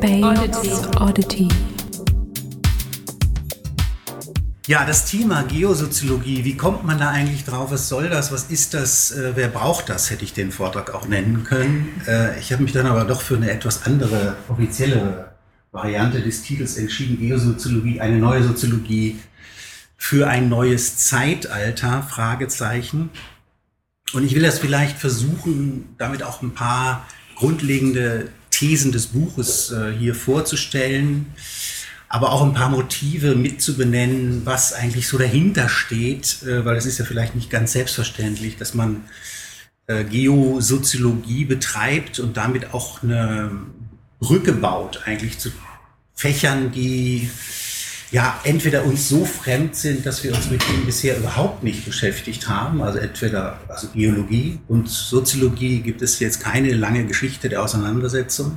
Space Oddity. Ja, das Thema Geosoziologie, wie kommt man da eigentlich drauf? Was soll das? Was ist das? Wer braucht das? Hätte ich den Vortrag auch nennen können. Ich habe mich dann aber doch für eine etwas andere, offiziellere Variante des Titels entschieden. Geosoziologie, eine neue Soziologie für ein neues Zeitalter, Fragezeichen. Und ich will das vielleicht versuchen, damit auch ein paar grundlegende Thesen des Buches hier vorzustellen, aber auch ein paar Motive mitzubenennen, was eigentlich so dahinter steht, weil es ist ja vielleicht nicht ganz selbstverständlich, dass man Geosoziologie betreibt und damit auch eine Brücke baut eigentlich zu Fächern, die ja entweder uns so fremd sind, dass wir uns mit ihnen bisher überhaupt nicht beschäftigt haben, also Geologie und Soziologie gibt es jetzt keine lange Geschichte der Auseinandersetzung.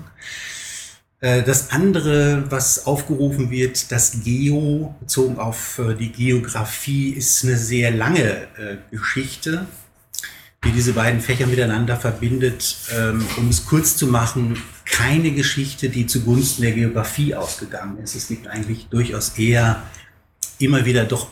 Das andere, was aufgerufen wird, das Geo, bezogen auf die Geografie, ist eine sehr lange Geschichte, die diese beiden Fächer miteinander verbindet. Um es kurz zu machen, keine Geschichte, die zugunsten der Geografie ausgegangen ist. Es gibt eigentlich durchaus eher immer wieder doch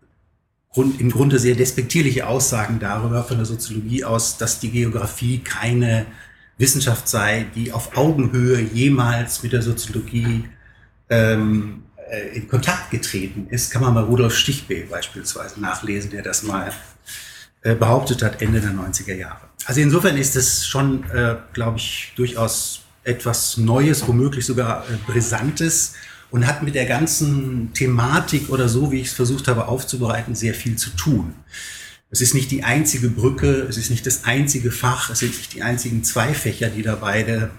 im Grunde sehr despektierliche Aussagen darüber von der Soziologie aus, dass die Geografie keine Wissenschaft sei, die auf Augenhöhe jemals mit der Soziologie in Kontakt getreten ist. Kann man bei Rudolf Stichbe beispielsweise nachlesen, der das mal behauptet hat, Ende der 90er Jahre. Also insofern ist es schon, glaube ich, durchaus etwas Neues, womöglich sogar Brisantes und hat mit der ganzen Thematik oder so, wie ich es versucht habe aufzubereiten, sehr viel zu tun. Es ist nicht die einzige Brücke, es ist nicht das einzige Fach, es sind nicht die einzigen zwei Fächer, die dabei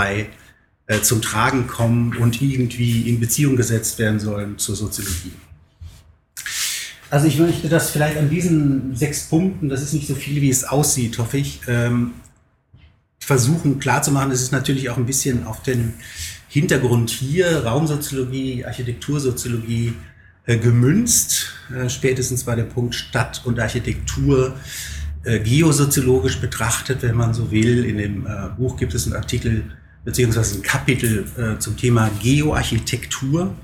zum Tragen kommen und irgendwie in Beziehung gesetzt werden sollen zur Soziologie. Also ich möchte das vielleicht an diesen 6 Punkten, das ist nicht so viel, wie es aussieht, hoffe ich, versuchen klarzumachen. Es ist natürlich auch ein bisschen auf den Hintergrund hier, Raumsoziologie, Architektursoziologie, gemünzt, spätestens bei dem Punkt Stadt und Architektur geosoziologisch betrachtet, wenn man so will. In dem Buch gibt es einen Artikel beziehungsweise ein Kapitel zum Thema Geoarchitektur.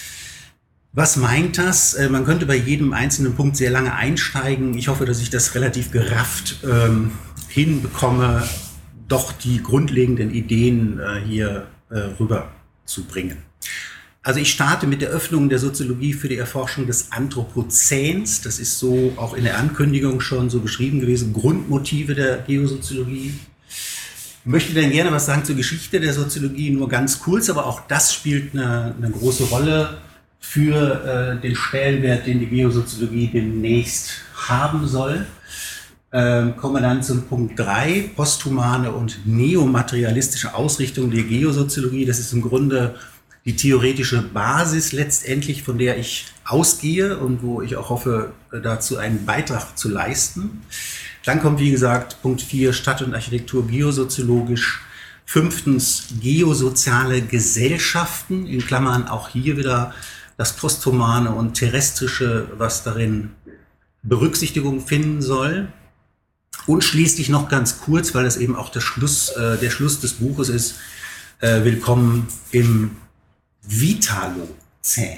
Was meint das? Man könnte bei jedem einzelnen Punkt sehr lange einsteigen. Ich hoffe, dass ich das relativ gerafft hinbekomme, doch die grundlegenden Ideen hier rüberzubringen. Also ich starte mit der Öffnung der Soziologie für die Erforschung des Anthropozäns. Das ist so auch in der Ankündigung schon so beschrieben gewesen, Grundmotive der Geosoziologie. Ich möchte dann gerne was sagen zur Geschichte der Soziologie, nur ganz kurz, aber auch das spielt eine große Rolle für den Stellenwert, den die Geosoziologie demnächst haben soll. Kommen wir dann zum Punkt 3, posthumane und neomaterialistische Ausrichtung der Geosoziologie. Das ist im Grunde die theoretische Basis letztendlich, von der ich ausgehe und wo ich auch hoffe, dazu einen Beitrag zu leisten. Dann kommt, wie gesagt, Punkt 4, Stadt und Architektur geosoziologisch. 5. Geosoziale Gesellschaften, in Klammern auch hier wieder das Posthumane und Terrestrische, was darin Berücksichtigung finden soll. Und schließlich noch ganz kurz, weil das eben auch der Schluss des Buches ist, willkommen im Vitalozän.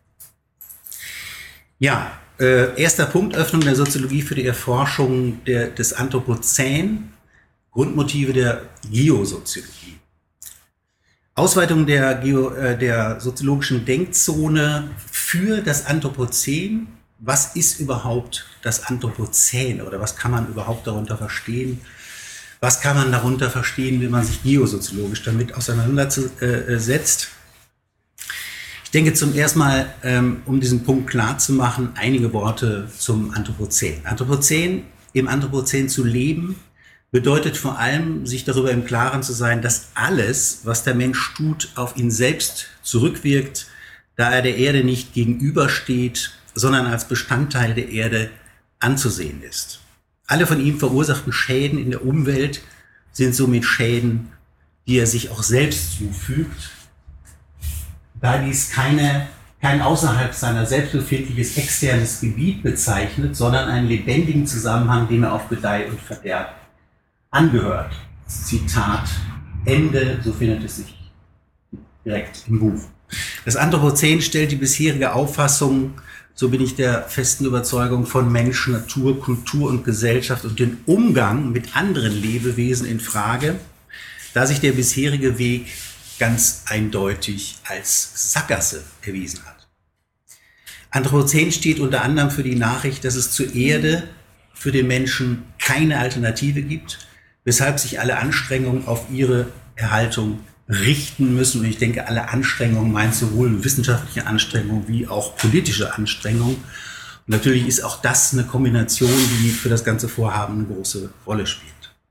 Ja, erster Punkt, Öffnung der Soziologie für die Erforschung des Anthropozän, Grundmotive der Geosoziologie. Ausweitung der soziologischen Denkzone für das Anthropozän. Was ist überhaupt das Anthropozän oder was kann man überhaupt darunter verstehen? Was kann man darunter verstehen, wenn man sich geosoziologisch damit auseinandersetzt? Ich denke zum ersten Mal, um diesen Punkt klar zu machen, einige Worte zum Anthropozän. Im Anthropozän zu leben, bedeutet vor allem, sich darüber im Klaren zu sein, dass alles, was der Mensch tut, auf ihn selbst zurückwirkt, da er der Erde nicht gegenübersteht, sondern als Bestandteil der Erde anzusehen ist. Alle von ihm verursachten Schäden in der Umwelt sind somit Schäden, die er sich auch selbst zufügt, da dies kein außerhalb seiner selbst befindliches externes Gebiet bezeichnet, sondern einen lebendigen Zusammenhang, dem er auf Gedeih und Verderb angehört. Zitat Ende, so findet es sich direkt im Buch. Das Anthropozän stellt die bisherige Auffassung, so bin ich der festen Überzeugung, von Mensch, Natur, Kultur und Gesellschaft und den Umgang mit anderen Lebewesen in Frage, da sich der bisherige Weg ganz eindeutig als Sackgasse erwiesen hat. Anthropozän steht unter anderem für die Nachricht, dass es zur Erde für den Menschen keine Alternative gibt, weshalb sich alle Anstrengungen auf ihre Erhaltung richten müssen. Und ich denke, alle Anstrengungen meint sowohl wissenschaftliche Anstrengungen wie auch politische Anstrengungen. Und natürlich ist auch das eine Kombination, die für das ganze Vorhaben eine große Rolle spielt.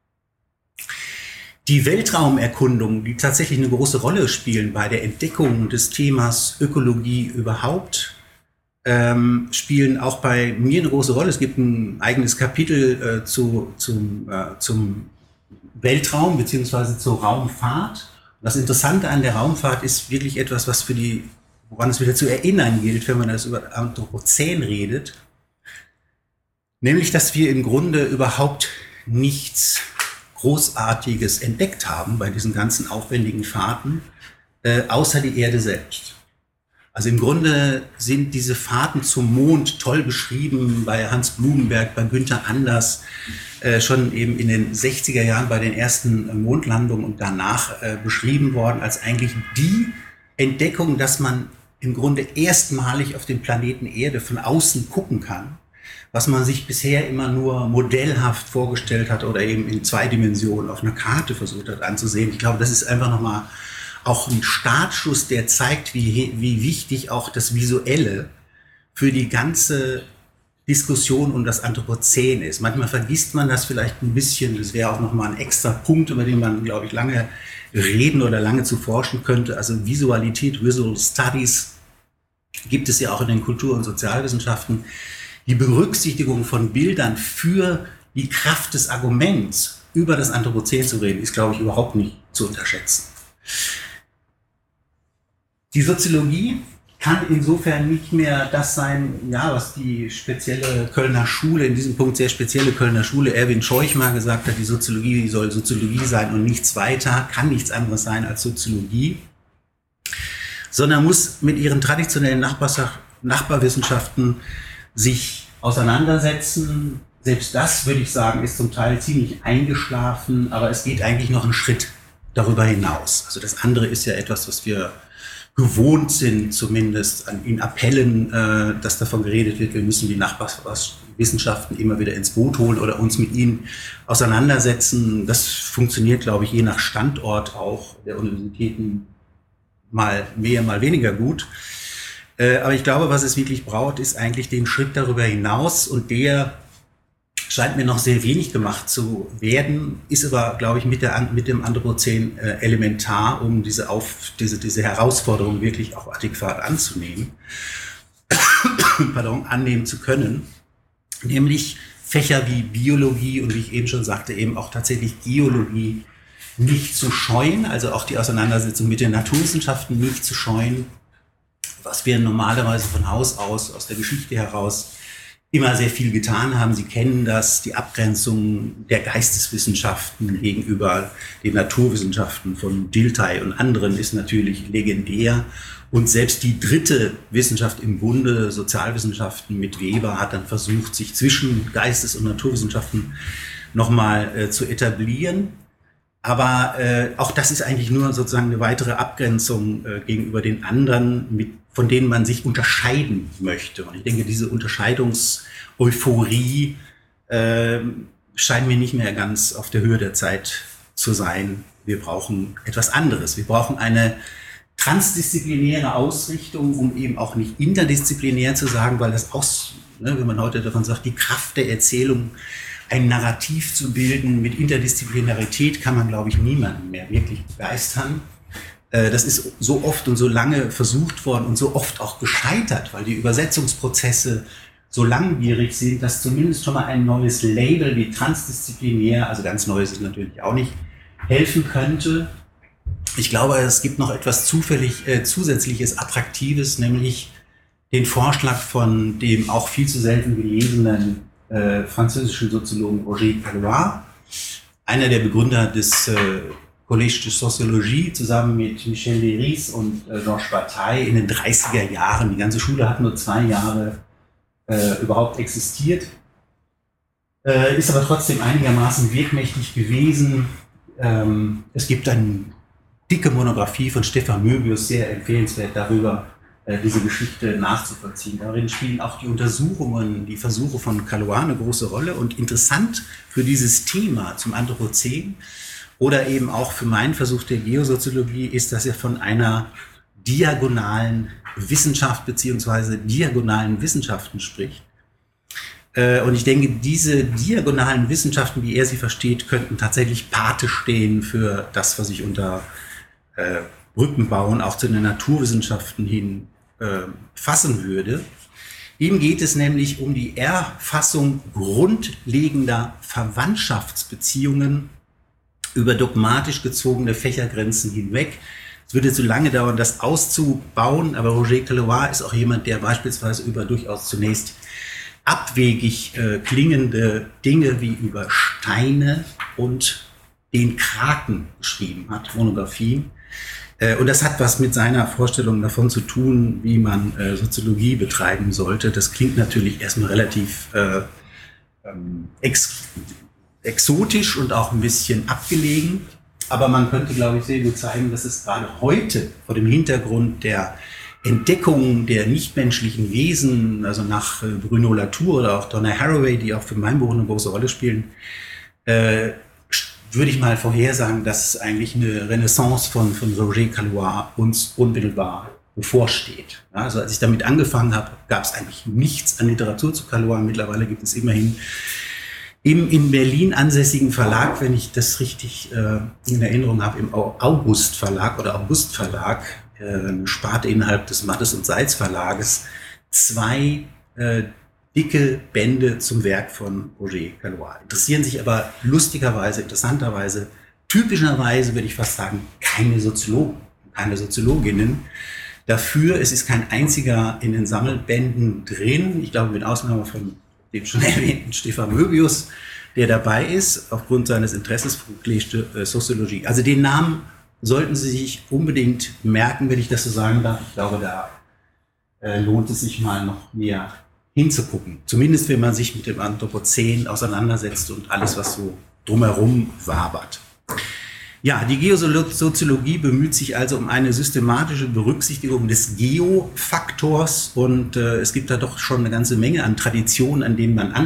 Die Weltraumerkundungen, die tatsächlich eine große Rolle spielen bei der Entdeckung des Themas Ökologie überhaupt, spielen auch bei mir eine große Rolle. Es gibt ein eigenes Kapitel zum Weltraum bzw. zur Raumfahrt. Das Interessante an der Raumfahrt ist wirklich etwas, woran es wieder zu erinnern gilt, wenn man das über Anthropozän redet. Nämlich, dass wir im Grunde überhaupt nichts Großartiges entdeckt haben bei diesen ganzen aufwendigen Fahrten, außer die Erde selbst. Also im Grunde sind diese Fahrten zum Mond toll beschrieben bei Hans Blumenberg, bei Günther Anders, schon eben in den 60er Jahren bei den ersten Mondlandungen und danach beschrieben worden als eigentlich die Entdeckung, dass man im Grunde erstmalig auf den Planeten Erde von außen gucken kann, was man sich bisher immer nur modellhaft vorgestellt hat oder eben in 2 Dimensionen auf einer Karte versucht hat anzusehen. Ich glaube, das ist einfach nochmal auch ein Startschuss, der zeigt, wie wichtig auch das Visuelle für die ganze Diskussion um das Anthropozän ist. Manchmal vergisst man das vielleicht ein bisschen. Das wäre auch nochmal ein extra Punkt, über den man, glaube ich, lange reden oder lange zu forschen könnte. Also Visualität, Visual Studies gibt es ja auch in den Kultur- und Sozialwissenschaften. Die Berücksichtigung von Bildern für die Kraft des Arguments, über das Anthropozän zu reden, ist, glaube ich, überhaupt nicht zu unterschätzen. Die Soziologie kann insofern nicht mehr das sein, ja, was die spezielle Kölner Schule, in diesem Punkt sehr spezielle Kölner Schule, Erwin Scheuch mal gesagt hat, die Soziologie soll Soziologie sein und nichts weiter, kann nichts anderes sein als Soziologie, sondern muss mit ihren traditionellen Nachbarwissenschaften sich auseinandersetzen. Selbst das, würde ich sagen, ist zum Teil ziemlich eingeschlafen, aber es geht eigentlich noch einen Schritt darüber hinaus. Also das andere ist ja etwas, was wir gewohnt sind, zumindest in Appellen, dass davon geredet wird, wir müssen die Nachbarwissenschaften immer wieder ins Boot holen oder uns mit ihnen auseinandersetzen. Das funktioniert, glaube ich, je nach Standort auch der Universitäten mal mehr, mal weniger gut. Aber ich glaube, was es wirklich braucht, ist eigentlich den Schritt darüber hinaus, und der scheint mir noch sehr wenig gemacht zu werden, ist aber, glaube ich, mit dem Anthropozän elementar, um diese Herausforderung wirklich auch adäquat anzunehmen, annehmen zu können. Nämlich Fächer wie Biologie und, wie ich eben schon sagte, eben auch tatsächlich Geologie nicht zu scheuen, also auch die Auseinandersetzung mit den Naturwissenschaften nicht zu scheuen, was wir normalerweise von Haus aus der Geschichte heraus immer sehr viel getan haben. Sie kennen das, die Abgrenzung der Geisteswissenschaften gegenüber den Naturwissenschaften von Dilthey und anderen ist natürlich legendär. Und selbst die dritte Wissenschaft im Bunde, Sozialwissenschaften mit Weber, hat dann versucht, sich zwischen Geistes- und Naturwissenschaften nochmal zu etablieren. Aber auch das ist eigentlich nur sozusagen eine weitere Abgrenzung gegenüber den anderen, von denen man sich unterscheiden möchte. Und ich denke, diese Unterscheidungseuphorie scheint mir nicht mehr ganz auf der Höhe der Zeit zu sein. Wir brauchen etwas anderes. Wir brauchen eine transdisziplinäre Ausrichtung, um eben auch nicht interdisziplinär zu sagen, weil das auch, wenn man heute davon sagt, die Kraft der Erzählung, ein Narrativ zu bilden mit Interdisziplinarität, kann man, glaube ich, niemanden mehr wirklich begeistern. Das ist so oft und so lange versucht worden und so oft auch gescheitert, weil die Übersetzungsprozesse so langwierig sind, dass zumindest schon mal ein neues Label wie transdisziplinär, also ganz Neues ist natürlich auch nicht, helfen könnte. Ich glaube, es gibt noch etwas zusätzliches, Attraktives, nämlich den Vorschlag von dem auch viel zu selten gelesenen französischen Soziologen Roger Caillois, einer der Begründer des Collège de Sociologie zusammen mit Michel Leiris und Georges Bataille in den 30er Jahren. Die ganze Schule hat nur 2 Jahre überhaupt existiert, ist aber trotzdem einigermaßen wirkmächtig gewesen. Es gibt eine dicke Monographie von Stefan Möbius, sehr empfehlenswert darüber, diese Geschichte nachzuvollziehen. Darin spielen auch die Untersuchungen, die Versuche von Calois eine große Rolle. Und interessant für dieses Thema zum Anthropozän oder eben auch für meinen Versuch der Geosoziologie ist, dass er von einer diagonalen Wissenschaft bzw. diagonalen Wissenschaften spricht. Und ich denke, diese diagonalen Wissenschaften, wie er sie versteht, könnten tatsächlich Pate stehen für das, was ich unter Brücken bauen, auch zu den Naturwissenschaften hin fassen würde. Ihm geht es nämlich um die Erfassung grundlegender Verwandtschaftsbeziehungen über dogmatisch gezogene Fächergrenzen hinweg. Es würde zu lange dauern, das auszubauen, aber Roger Caillois ist auch jemand, der beispielsweise über durchaus zunächst abwegig klingende Dinge wie über Steine und den Kraken geschrieben hat, Monographien. Und das hat was mit seiner Vorstellung davon zu tun, wie man Soziologie betreiben sollte. Das klingt natürlich erstmal relativ exotisch und auch ein bisschen abgelegen. Aber man könnte, glaube ich, sehr gut zeigen, dass es gerade heute vor dem Hintergrund der Entdeckung der nichtmenschlichen Wesen, also nach Bruno Latour oder auch Donna Haraway, die auch für mein Buch eine große Rolle spielen, würde ich mal vorhersagen, dass eigentlich eine Renaissance von Roger Caillois uns unmittelbar bevorsteht. Ja, also als ich damit angefangen habe, gab es eigentlich nichts an Literatur zu Caillois. Mittlerweile gibt es immerhin im in Berlin ansässigen Verlag, wenn ich das richtig in Erinnerung habe, im August Verlag oder August Verlag, eine Sparte innerhalb des Mattes und Seitz Verlages, 2 dicke Bände zum Werk von Roger Caillois. Interessieren sich aber lustigerweise, interessanterweise, typischerweise würde ich fast sagen, keine Soziologen, keine Soziologinnen. Dafür, es ist kein einziger in den Sammelbänden drin, ich glaube mit Ausnahme von dem schon erwähnten Stefan Möbius, der dabei ist, aufgrund seines Interesses für Collège de Sociologie. Also den Namen sollten Sie sich unbedingt merken, wenn ich das so sagen darf. Ich glaube, da lohnt es sich mal noch näher hinzugucken. Zumindest, wenn man sich mit dem Anthropozän auseinandersetzt und alles, was so drumherum wabert. Ja, die Geosoziologie bemüht sich also um eine systematische Berücksichtigung des Geofaktors und es gibt da doch schon eine ganze Menge an Traditionen, an die man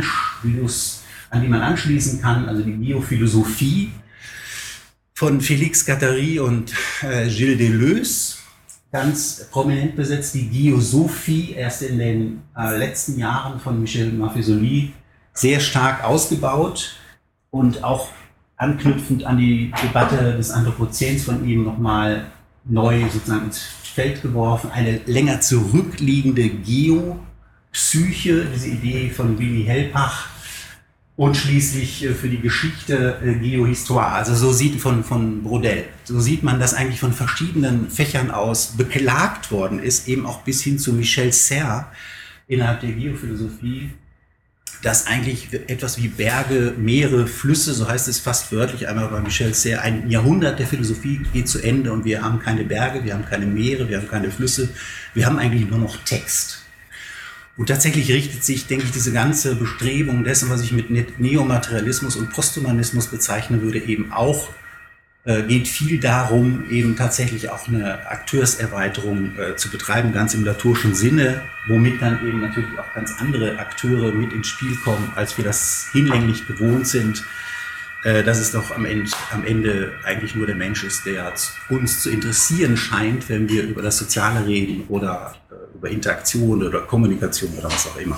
anschließen kann. Also die Geophilosophie von Félix Guattari und Gilles Deleuze, ganz prominent besetzt, die Geosophie, erst in den letzten Jahren von Michel Maffesoli sehr stark ausgebaut und auch anknüpfend an die Debatte des Anthropozäns von ihm nochmal neu sozusagen ins Feld geworfen. Eine länger zurückliegende Geopsyche, diese Idee von Willy Hellpach, und schließlich für die Geschichte Geohistoire, also so sieht von Brodel. So sieht man, dass eigentlich von verschiedenen Fächern aus beklagt worden ist, eben auch bis hin zu Michel Serres innerhalb der Geophilosophie, dass eigentlich etwas wie Berge, Meere, Flüsse, so heißt es fast wörtlich einmal bei Michel Serres, ein Jahrhundert der Philosophie geht zu Ende und wir haben keine Berge, wir haben keine Meere, wir haben keine Flüsse, wir haben eigentlich nur noch Text. Und tatsächlich richtet sich, denke ich, diese ganze Bestrebung dessen, was ich mit Neomaterialismus und Posthumanismus bezeichnen würde, eben auch, geht viel darum, eben tatsächlich auch eine Akteurserweiterung zu betreiben, ganz im Latour'schen Sinne, womit dann eben natürlich auch ganz andere Akteure mit ins Spiel kommen, als wir das hinlänglich gewohnt sind, dass es doch am Ende eigentlich nur der Mensch ist, der uns zu interessieren scheint, wenn wir über das Soziale reden oder über Interaktion oder Kommunikation oder was auch immer.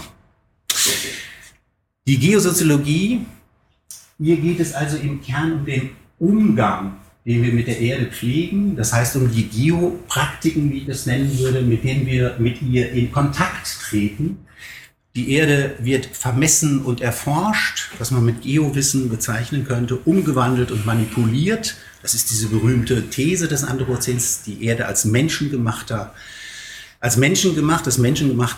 Die Geosoziologie, hier geht es also im Kern um den Umgang, den wir mit der Erde pflegen, das heißt um die Geopraktiken, wie ich das nennen würde, mit denen wir mit ihr in Kontakt treten. Die Erde wird vermessen und erforscht, was man mit Geowissen bezeichnen könnte, umgewandelt und manipuliert. Das ist diese berühmte These des Anthropozäns, die Erde als das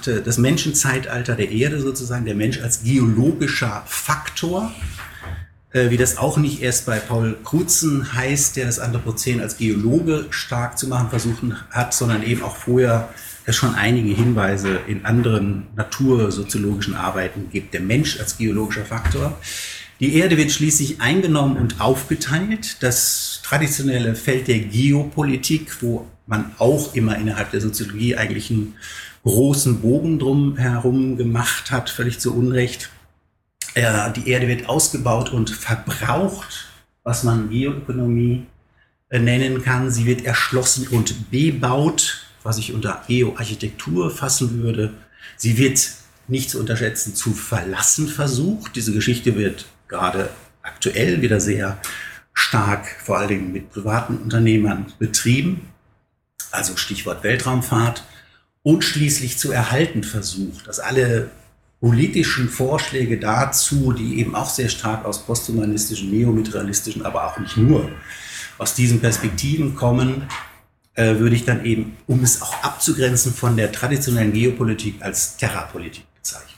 Menschenzeitalter der Erde sozusagen, der Mensch als geologischer Faktor. wie das auch nicht erst bei Paul Crutzen heißt, der das Anthropozän als Geologe stark zu machen versucht hat, sondern eben auch vorher es schon einige Hinweise in anderen natursoziologischen Arbeiten gibt. Der Mensch als geologischer Faktor. Die Erde wird schließlich eingenommen und aufgeteilt. Das traditionelle Feld der Geopolitik, wo man auch immer innerhalb der Soziologie eigentlich einen großen Bogen drum herum gemacht hat, völlig zu Unrecht. Die Erde wird ausgebaut und verbraucht, was man Geoökonomie nennen kann. Sie wird erschlossen und bebaut, was ich unter Geoarchitektur fassen würde. Sie wird nicht zu unterschätzen zu verlassen versucht. Diese Geschichte wird gerade aktuell wieder sehr stark, vor allen Dingen mit privaten Unternehmern betrieben. Also Stichwort Weltraumfahrt. Und schließlich zu erhalten versucht, dass alle politischen Vorschläge dazu, die eben auch sehr stark aus posthumanistischen, neomaterialistischen, aber auch nicht nur aus diesen Perspektiven kommen, würde ich dann eben, um es auch abzugrenzen von der traditionellen Geopolitik, als Terrapolitik bezeichnen.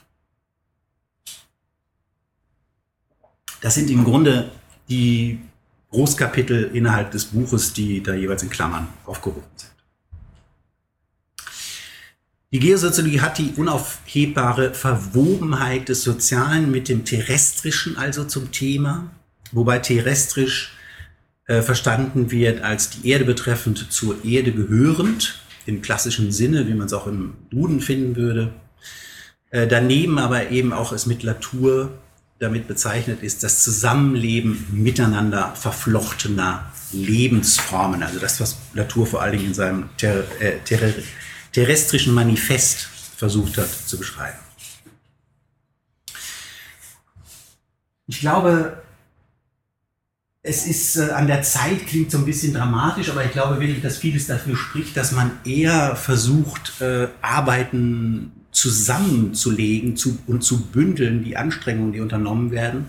Das sind im Grunde die Großkapitel innerhalb des Buches, die da jeweils in Klammern aufgehoben sind. Die Geosoziologie hat die unaufhebbare Verwobenheit des Sozialen mit dem Terrestrischen also zum Thema, wobei terrestrisch verstanden wird als die Erde betreffend, zur Erde gehörend, im klassischen Sinne, wie man es auch im Duden finden würde. Daneben aber eben auch es mit Latour damit bezeichnet ist, das Zusammenleben miteinander verflochtener Lebensformen, also das, was Latour vor allen Dingen in seinem terrestrischen Manifest versucht hat zu beschreiben. Ich glaube, es ist an der Zeit, klingt so ein bisschen dramatisch, aber ich glaube wirklich, dass vieles dafür spricht, dass man eher versucht, Arbeiten zusammenzulegen und zu bündeln, die Anstrengungen, die unternommen werden,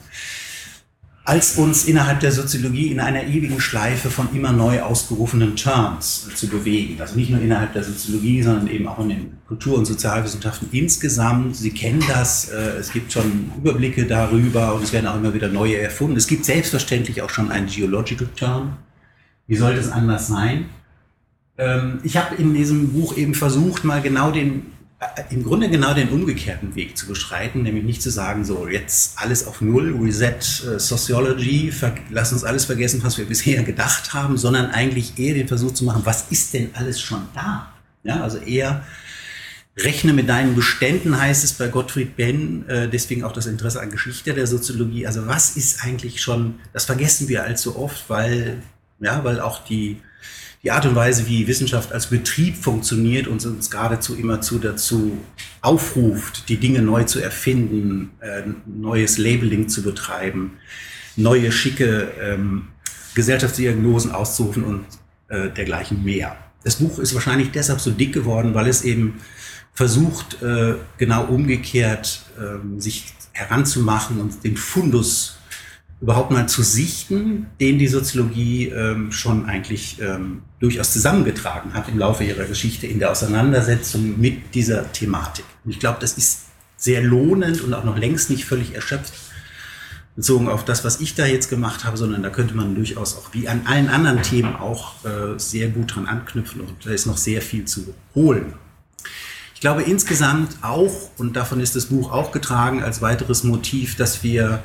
als uns innerhalb der Soziologie in einer ewigen Schleife von immer neu ausgerufenen Terms zu bewegen. Also nicht nur innerhalb der Soziologie, sondern eben auch in den Kultur- und Sozialwissenschaften insgesamt. Sie kennen das, es gibt schon Überblicke darüber und es werden auch immer wieder neue erfunden. Es gibt selbstverständlich auch schon einen Geological Term. Wie sollte es anders sein? Ich habe in diesem Buch eben versucht, mal im Grunde genau den umgekehrten Weg zu beschreiten, nämlich nicht zu sagen, so jetzt alles auf Null, Reset Sociology, lass uns alles vergessen, was wir bisher gedacht haben, sondern eigentlich eher den Versuch zu machen, was ist denn alles schon da? Ja, also eher rechne mit deinen Beständen, heißt es bei Gottfried Benn, deswegen auch das Interesse an Geschichte der Soziologie. Also was ist eigentlich schon, das vergessen wir allzu oft, weil auch die Art und Weise, wie Wissenschaft als Betrieb funktioniert und uns geradezu immerzu dazu aufruft, die Dinge neu zu erfinden, neues Labeling zu betreiben, neue schicke Gesellschaftsdiagnosen auszurufen und dergleichen mehr. Das Buch ist wahrscheinlich deshalb so dick geworden, weil es eben versucht, genau umgekehrt sich heranzumachen und den Fundus überhaupt mal zu sichten, den die Soziologie schon eigentlich durchaus zusammengetragen hat im Laufe ihrer Geschichte in der Auseinandersetzung mit dieser Thematik. Und ich glaube, das ist sehr lohnend und auch noch längst nicht völlig erschöpft, bezogen auf das, was ich da jetzt gemacht habe, sondern da könnte man durchaus auch wie an allen anderen Themen auch sehr gut dran anknüpfen und da ist noch sehr viel zu holen. Ich glaube insgesamt auch, und davon ist das Buch auch getragen als weiteres Motiv, dass wir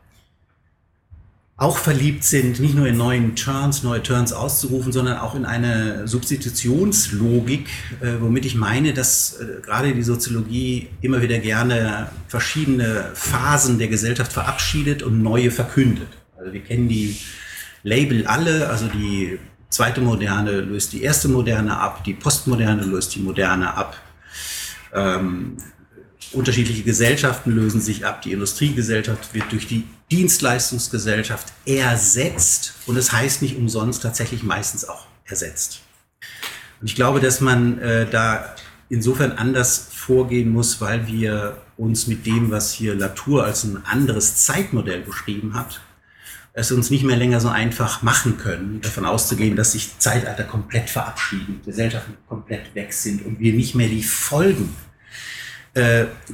auch verliebt sind, nicht nur in neue Turns auszurufen, sondern auch in eine Substitutionslogik, womit ich meine, dass gerade die Soziologie immer wieder gerne verschiedene Phasen der Gesellschaft verabschiedet und neue verkündet. Also wir kennen die Label alle, also die zweite Moderne löst die erste Moderne ab, die Postmoderne löst die Moderne ab. Unterschiedliche Gesellschaften lösen sich ab. Die Industriegesellschaft wird durch die Dienstleistungsgesellschaft ersetzt und es heißt nicht umsonst tatsächlich meistens auch ersetzt. Und ich glaube, dass man da insofern anders vorgehen muss, weil wir uns mit dem, was hier Latour als ein anderes Zeitmodell beschrieben hat, es uns nicht mehr länger so einfach machen können, davon auszugehen, dass sich Zeitalter komplett verabschieden, Gesellschaften komplett weg sind und wir nicht mehr die Folgen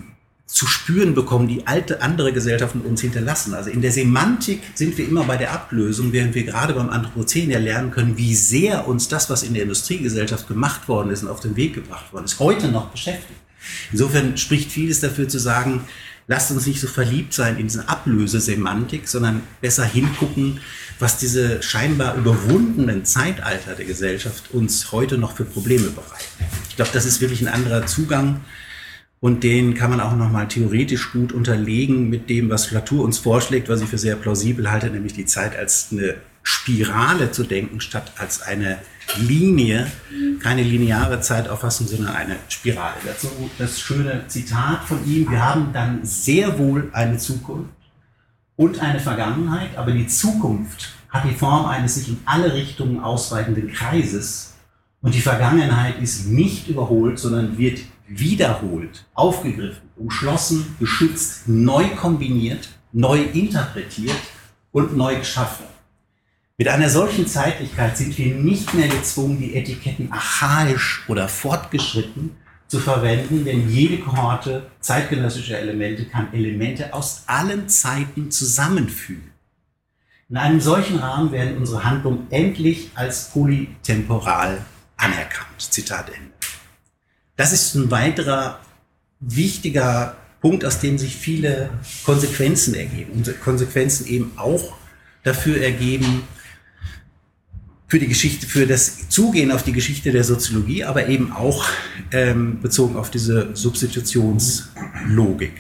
zu spüren bekommen, die andere Gesellschaften uns hinterlassen. Also in der Semantik sind wir immer bei der Ablösung, während wir gerade beim Anthropozän ja lernen können, wie sehr uns das, was in der Industriegesellschaft gemacht worden ist und auf den Weg gebracht worden ist, heute noch beschäftigt. Insofern spricht vieles dafür zu sagen, lasst uns nicht so verliebt sein in diese Ablösesemantik, sondern besser hingucken, was diese scheinbar überwundenen Zeitalter der Gesellschaft uns heute noch für Probleme bereiten. Ich glaube, das ist wirklich ein anderer Zugang. Und den kann man auch nochmal theoretisch gut unterlegen mit dem, was Latour uns vorschlägt, was ich für sehr plausibel halte, nämlich die Zeit als eine Spirale zu denken, statt als eine Linie, keine lineare Zeitauffassung, sondern eine Spirale. Dazu das schöne Zitat von ihm: Wir haben dann sehr wohl eine Zukunft und eine Vergangenheit, aber die Zukunft hat die Form eines sich in alle Richtungen ausweitenden Kreises und die Vergangenheit ist nicht überholt, sondern wird wiederholt, aufgegriffen, umschlossen, geschützt, neu kombiniert, neu interpretiert und neu geschaffen. Mit einer solchen Zeitlichkeit sind wir nicht mehr gezwungen, die Etiketten archaisch oder fortgeschritten zu verwenden, denn jede Kohorte zeitgenössischer Elemente kann Elemente aus allen Zeiten zusammenfügen. In einem solchen Rahmen werden unsere Handlungen endlich als polytemporal anerkannt. Zitat Ende. Das ist ein weiterer wichtiger Punkt, aus dem sich viele Konsequenzen ergeben. Und Konsequenzen eben auch dafür ergeben, für die Geschichte, für das Zugehen auf die Geschichte der Soziologie, aber eben auch bezogen auf diese Substitutionslogik.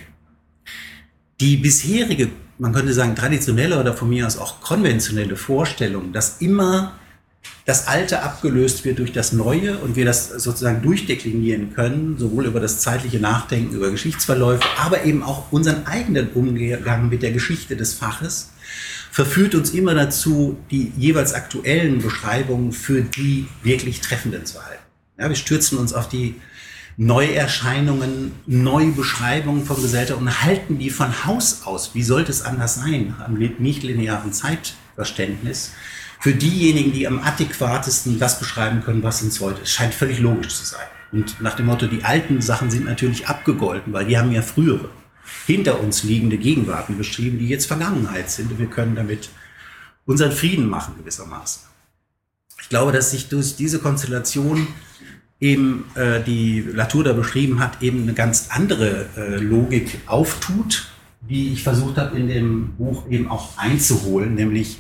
Die bisherige, man könnte sagen traditionelle oder von mir aus auch konventionelle Vorstellung, dass immer das Alte abgelöst wird durch das Neue und wir das sozusagen durchdeklinieren können, sowohl über das zeitliche Nachdenken, über Geschichtsverläufe, aber eben auch unseren eigenen Umgang mit der Geschichte des Faches, verführt uns immer dazu, die jeweils aktuellen Beschreibungen für die wirklich treffenden zu halten. Ja, wir stürzen uns auf die Neuerscheinungen, neue Beschreibungen von Gesellschaft und halten die von Haus aus, wie sollte es anders sein, nach einem nicht-linearen Zeitverständnis, für diejenigen, die am adäquatesten das beschreiben können, was uns heute ist. Scheint völlig logisch zu sein. Und nach dem Motto, die alten Sachen sind natürlich abgegolten, weil die haben ja frühere, hinter uns liegende Gegenwarten beschrieben, die jetzt Vergangenheit sind. Und wir können damit unseren Frieden machen gewissermaßen. Ich glaube, dass sich durch diese Konstellation eben, die Latour da beschrieben hat, eben eine ganz andere Logik auftut, die ich versucht habe in dem Buch eben auch einzuholen, nämlich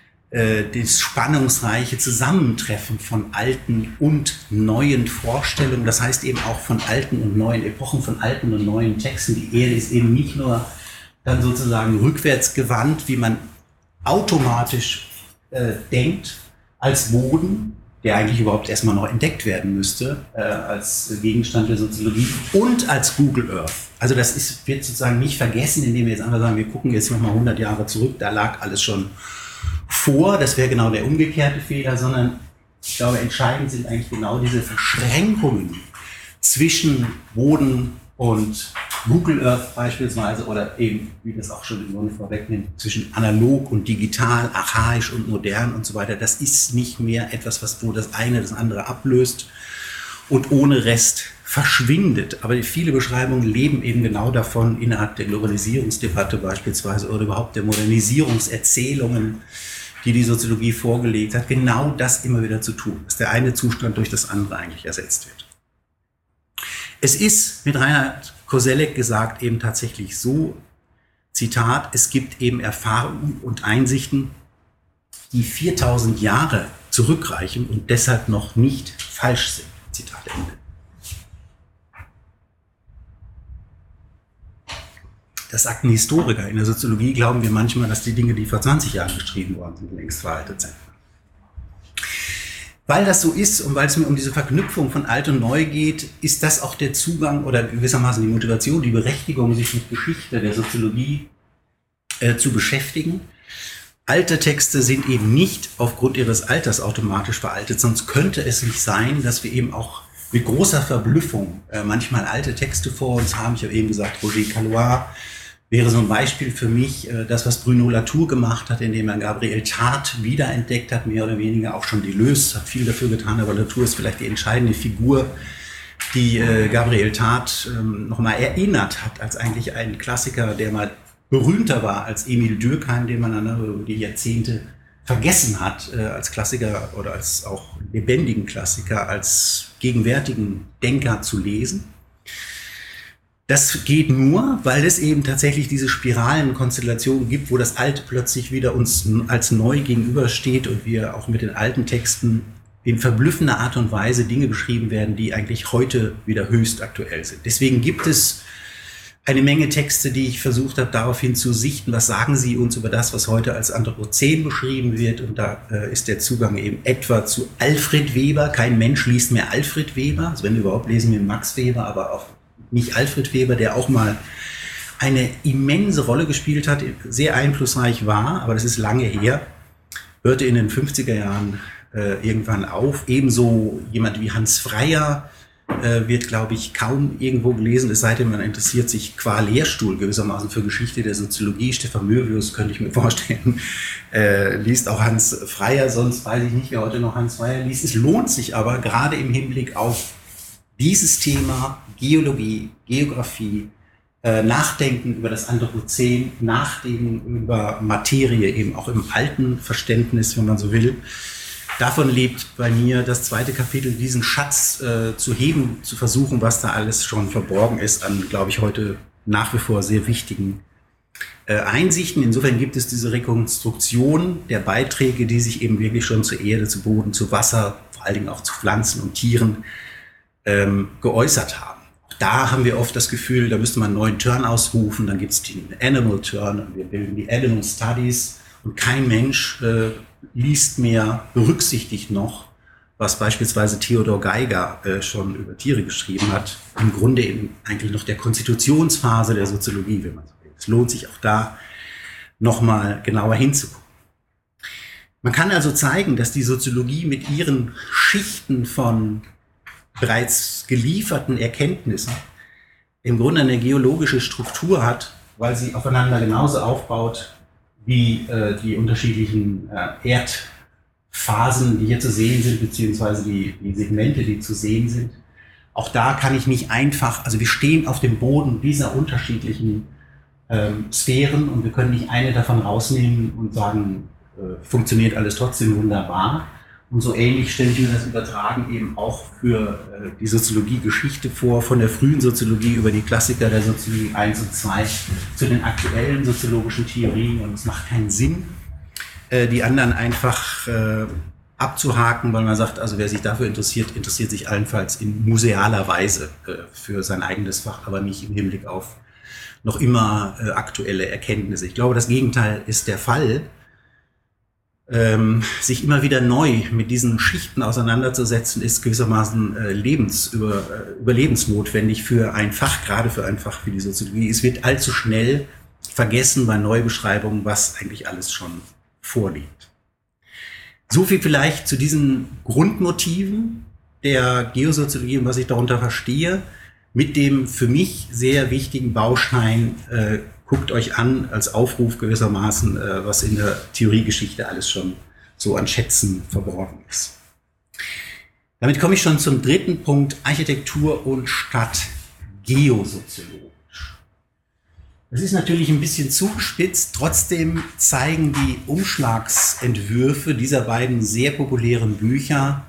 das spannungsreiche Zusammentreffen von alten und neuen Vorstellungen, das heißt eben auch von alten und neuen Epochen, von alten und neuen Texten. Die Erde ist eben nicht nur dann sozusagen rückwärts gewandt, wie man automatisch denkt, als Boden, der eigentlich überhaupt erstmal noch entdeckt werden müsste, als Gegenstand der Soziologie und als Google Earth. Also das wird sozusagen nicht vergessen, indem wir jetzt einfach sagen, wir gucken jetzt nochmal 100 Jahre zurück, da lag alles schon vor, das wäre genau der umgekehrte Fehler, sondern ich glaube, entscheidend sind eigentlich genau diese Verschränkungen zwischen Boden und Google Earth beispielsweise oder eben, wie das auch schon im Grunde vorwegnimmt, zwischen analog und digital, archaisch und modern und so weiter. Das ist nicht mehr etwas, wo das eine das andere ablöst und ohne Rest verschwindet. Aber viele Beschreibungen leben eben genau davon, innerhalb der Globalisierungsdebatte beispielsweise oder überhaupt der Modernisierungserzählungen, die die Soziologie vorgelegt hat, genau das immer wieder zu tun, dass der eine Zustand durch das andere eigentlich ersetzt wird. Es ist, mit Reinhard Koselleck gesagt, eben tatsächlich so, Zitat, es gibt eben Erfahrungen und Einsichten, die 4000 Jahre zurückreichen und deshalb noch nicht falsch sind. Zitat Ende. Das sagten Historiker. In der Soziologie glauben wir manchmal, dass die Dinge, die vor 20 Jahren geschrieben worden sind, längst veraltet sind. Weil das so ist und weil es mir um diese Verknüpfung von Alt und Neu geht, ist das auch der Zugang oder gewissermaßen die Motivation, die Berechtigung, sich mit Geschichte der Soziologie zu beschäftigen. Alte Texte sind eben nicht aufgrund ihres Alters automatisch veraltet, sonst könnte es nicht sein, dass wir eben auch mit großer Verblüffung manchmal alte Texte vor uns haben. Ich habe eben gesagt, Roger Caillois wäre so ein Beispiel für mich, das, was Bruno Latour gemacht hat, indem er Gabriel Tarde wiederentdeckt hat, mehr oder weniger. Auch schon Deleuze hat viel dafür getan, aber Latour ist vielleicht die entscheidende Figur, die Gabriel Tardt nochmal erinnert hat als eigentlich ein Klassiker, der mal berühmter war als Emil Durkheim, den man dann über die Jahrzehnte vergessen hat als Klassiker oder als auch lebendigen Klassiker, als gegenwärtigen Denker zu lesen. Das geht nur, weil es eben tatsächlich diese Spiralenkonstellationen gibt, wo das Alte plötzlich wieder uns als neu gegenübersteht und wir auch mit den alten Texten in verblüffender Art und Weise Dinge beschrieben werden, die eigentlich heute wieder höchst aktuell sind. Deswegen gibt es eine Menge Texte, die ich versucht habe, daraufhin zu sichten, was sagen sie uns über das, was heute als Anthropozän beschrieben wird. Und da ist der Zugang eben etwa zu Alfred Weber. Kein Mensch liest mehr Alfred Weber. Also wenn überhaupt, lesen wir Max Weber, aber auch nicht Alfred Weber, der auch mal eine immense Rolle gespielt hat, sehr einflussreich war, aber das ist lange her, hörte in den 50er Jahren irgendwann auf. Ebenso jemand wie Hans Freyer wird, glaube ich, kaum irgendwo gelesen, es sei denn, man interessiert sich qua Lehrstuhl gewissermaßen für Geschichte der Soziologie. Stefan Möbius, könnte ich mir vorstellen, liest auch Hans Freyer, sonst weiß ich nicht, wer heute noch Hans Freyer liest. Es lohnt sich aber, gerade im Hinblick auf dieses Thema Geologie, Geographie, Nachdenken über das Anthropozän, Nachdenken über Materie, eben auch im alten Verständnis, wenn man so will. Davon lebt bei mir das zweite Kapitel, diesen Schatz zu heben, zu versuchen, was da alles schon verborgen ist an, glaube ich, heute nach wie vor sehr wichtigen Einsichten. Insofern gibt es diese Rekonstruktion der Beiträge, die sich eben wirklich schon zur Erde, zu Boden, zu Wasser, vor allen Dingen auch zu Pflanzen und Tieren geäußert haben. Auch da haben wir oft das Gefühl, da müsste man einen neuen Turn ausrufen, dann gibt es den Animal Turn und wir bilden die Animal Studies und kein Mensch liest mehr, berücksichtigt noch, was beispielsweise Theodor Geiger schon über Tiere geschrieben hat, im Grunde eben eigentlich noch der Konstitutionsphase der Soziologie, wenn man so will. Es lohnt sich auch da nochmal genauer hinzugucken. Man kann also zeigen, dass die Soziologie mit ihren Schichten von bereits gelieferten Erkenntnissen im Grunde eine geologische Struktur hat, weil sie aufeinander genauso aufbaut wie die unterschiedlichen Erdphasen, die hier zu sehen sind, beziehungsweise die Segmente, die zu sehen sind. Auch da kann ich nicht einfach, also wir stehen auf dem Boden dieser unterschiedlichen Sphären und wir können nicht eine davon rausnehmen und sagen, funktioniert alles trotzdem wunderbar. Und so ähnlich stelle ich mir das übertragen eben auch für die Soziologie-Geschichte vor, von der frühen Soziologie über die Klassiker der Soziologie 1 und 2 zu den aktuellen soziologischen Theorien. Und es macht keinen Sinn, die anderen einfach abzuhaken, weil man sagt, also wer sich dafür interessiert, interessiert sich allenfalls in musealer Weise für sein eigenes Fach, aber nicht im Hinblick auf noch immer aktuelle Erkenntnisse. Ich glaube, das Gegenteil ist der Fall. Sich immer wieder neu mit diesen Schichten auseinanderzusetzen, ist gewissermaßen überlebensnotwendig für ein Fach, gerade für ein Fach wie die Soziologie. Es wird allzu schnell vergessen bei Neubeschreibungen, was eigentlich alles schon vorliegt. So viel vielleicht zu diesen Grundmotiven der Geosoziologie und was ich darunter verstehe, mit dem für mich sehr wichtigen Baustein guckt euch an als Aufruf gewissermaßen, was in der Theoriegeschichte alles schon so an Schätzen verborgen ist. Damit komme ich schon zum dritten Punkt, Architektur und Stadt geosoziologisch. Das ist natürlich ein bisschen zugespitzt, trotzdem zeigen die Umschlagsentwürfe dieser beiden sehr populären Bücher,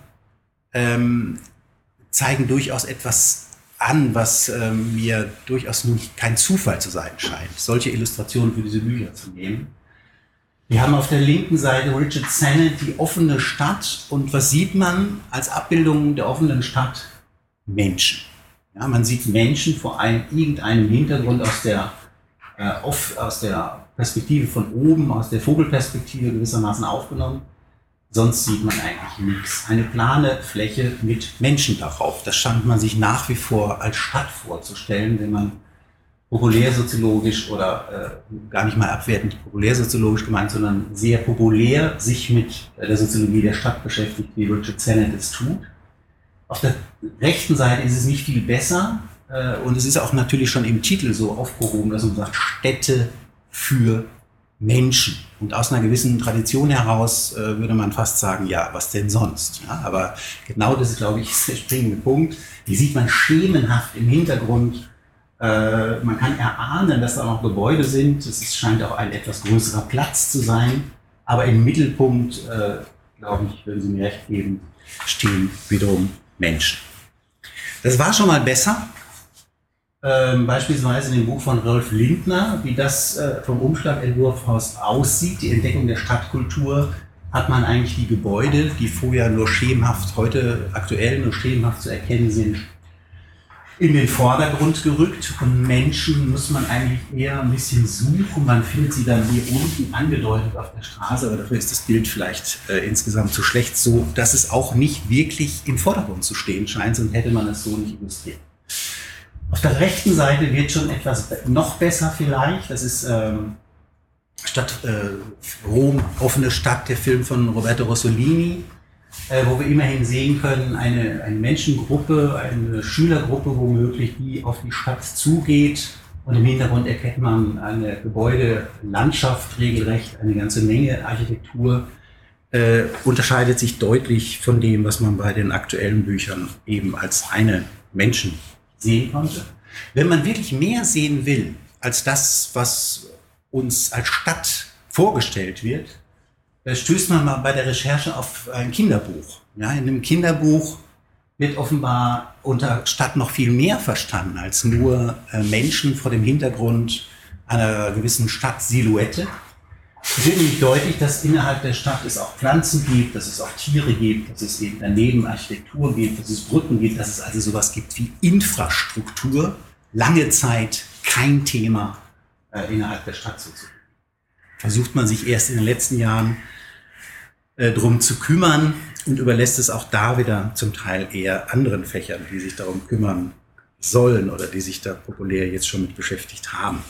zeigen durchaus etwas an, was mir durchaus kein Zufall zu sein scheint, solche Illustrationen für diese Bücher zu nehmen. Wir haben auf der linken Seite Richard Sennett, die offene Stadt, und was sieht man als Abbildung der offenen Stadt? Menschen. Ja, man sieht Menschen vor irgendeinem Hintergrund aus der Perspektive von oben, aus der Vogelperspektive gewissermaßen aufgenommen. Sonst sieht man eigentlich nichts. Eine plane Fläche mit Menschen darauf. Das scheint man sich nach wie vor als Stadt vorzustellen, wenn man populärsoziologisch oder gar nicht mal abwertend populärsoziologisch gemeint, sondern sehr populär sich mit der Soziologie der Stadt beschäftigt, wie Richard Sennett es tut. Auf der rechten Seite ist es nicht viel besser und es ist auch natürlich schon im Titel so aufgehoben, dass man sagt Städte für Menschen. Und aus einer gewissen Tradition heraus würde man fast sagen, ja, was denn sonst? Ja, aber genau das ist, glaube ich, der springende Punkt. Die sieht man schemenhaft im Hintergrund. Man kann erahnen, dass da noch Gebäude sind. Es scheint auch ein etwas größerer Platz zu sein. Aber im Mittelpunkt, glaube ich, würden Sie mir recht geben, stehen wiederum Menschen. Das war schon mal besser. Beispielsweise in dem Buch von Rolf Lindner, wie das vom Umschlagentwurf aus aussieht, die Entdeckung der Stadtkultur, hat man eigentlich die Gebäude, die vorher nur schemenhaft, heute aktuell nur schemenhaft zu erkennen sind, in den Vordergrund gerückt. Und Menschen muss man eigentlich eher ein bisschen suchen. Man findet sie dann hier unten angedeutet auf der Straße, aber dafür ist das Bild vielleicht insgesamt zu schlecht, so dass es auch nicht wirklich im Vordergrund zu stehen scheint, sonst hätte man es so nicht illustriert. Auf der rechten Seite wird schon etwas noch besser vielleicht. Das ist Stadt Rom, offene Stadt, der Film von Roberto Rossellini, wo wir immerhin sehen können, eine Menschengruppe, eine Schülergruppe womöglich, die auf die Stadt zugeht. Und im Hintergrund erkennt man eine Gebäudelandschaft regelrecht, eine ganze Menge Architektur. Unterscheidet sich deutlich von dem, was man bei den aktuellen Büchern eben als reine Menschen sehen konnte. Wenn man wirklich mehr sehen will als das, was uns als Stadt vorgestellt wird, stößt man mal bei der Recherche auf ein Kinderbuch. Ja, in einem Kinderbuch wird offenbar unter Stadt noch viel mehr verstanden als nur Menschen vor dem Hintergrund einer gewissen Stadtsilhouette. Es wird nämlich deutlich, dass innerhalb der Stadt es auch Pflanzen gibt, dass es auch Tiere gibt, dass es eben daneben Architektur gibt, dass es Brücken gibt, dass es also sowas gibt wie Infrastruktur. Lange Zeit kein Thema innerhalb der Stadt sozusagen. Versucht man sich erst in den letzten Jahren drum zu kümmern und überlässt es auch da wieder zum Teil eher anderen Fächern, die sich darum kümmern sollen oder die sich da populär jetzt schon mit beschäftigt haben.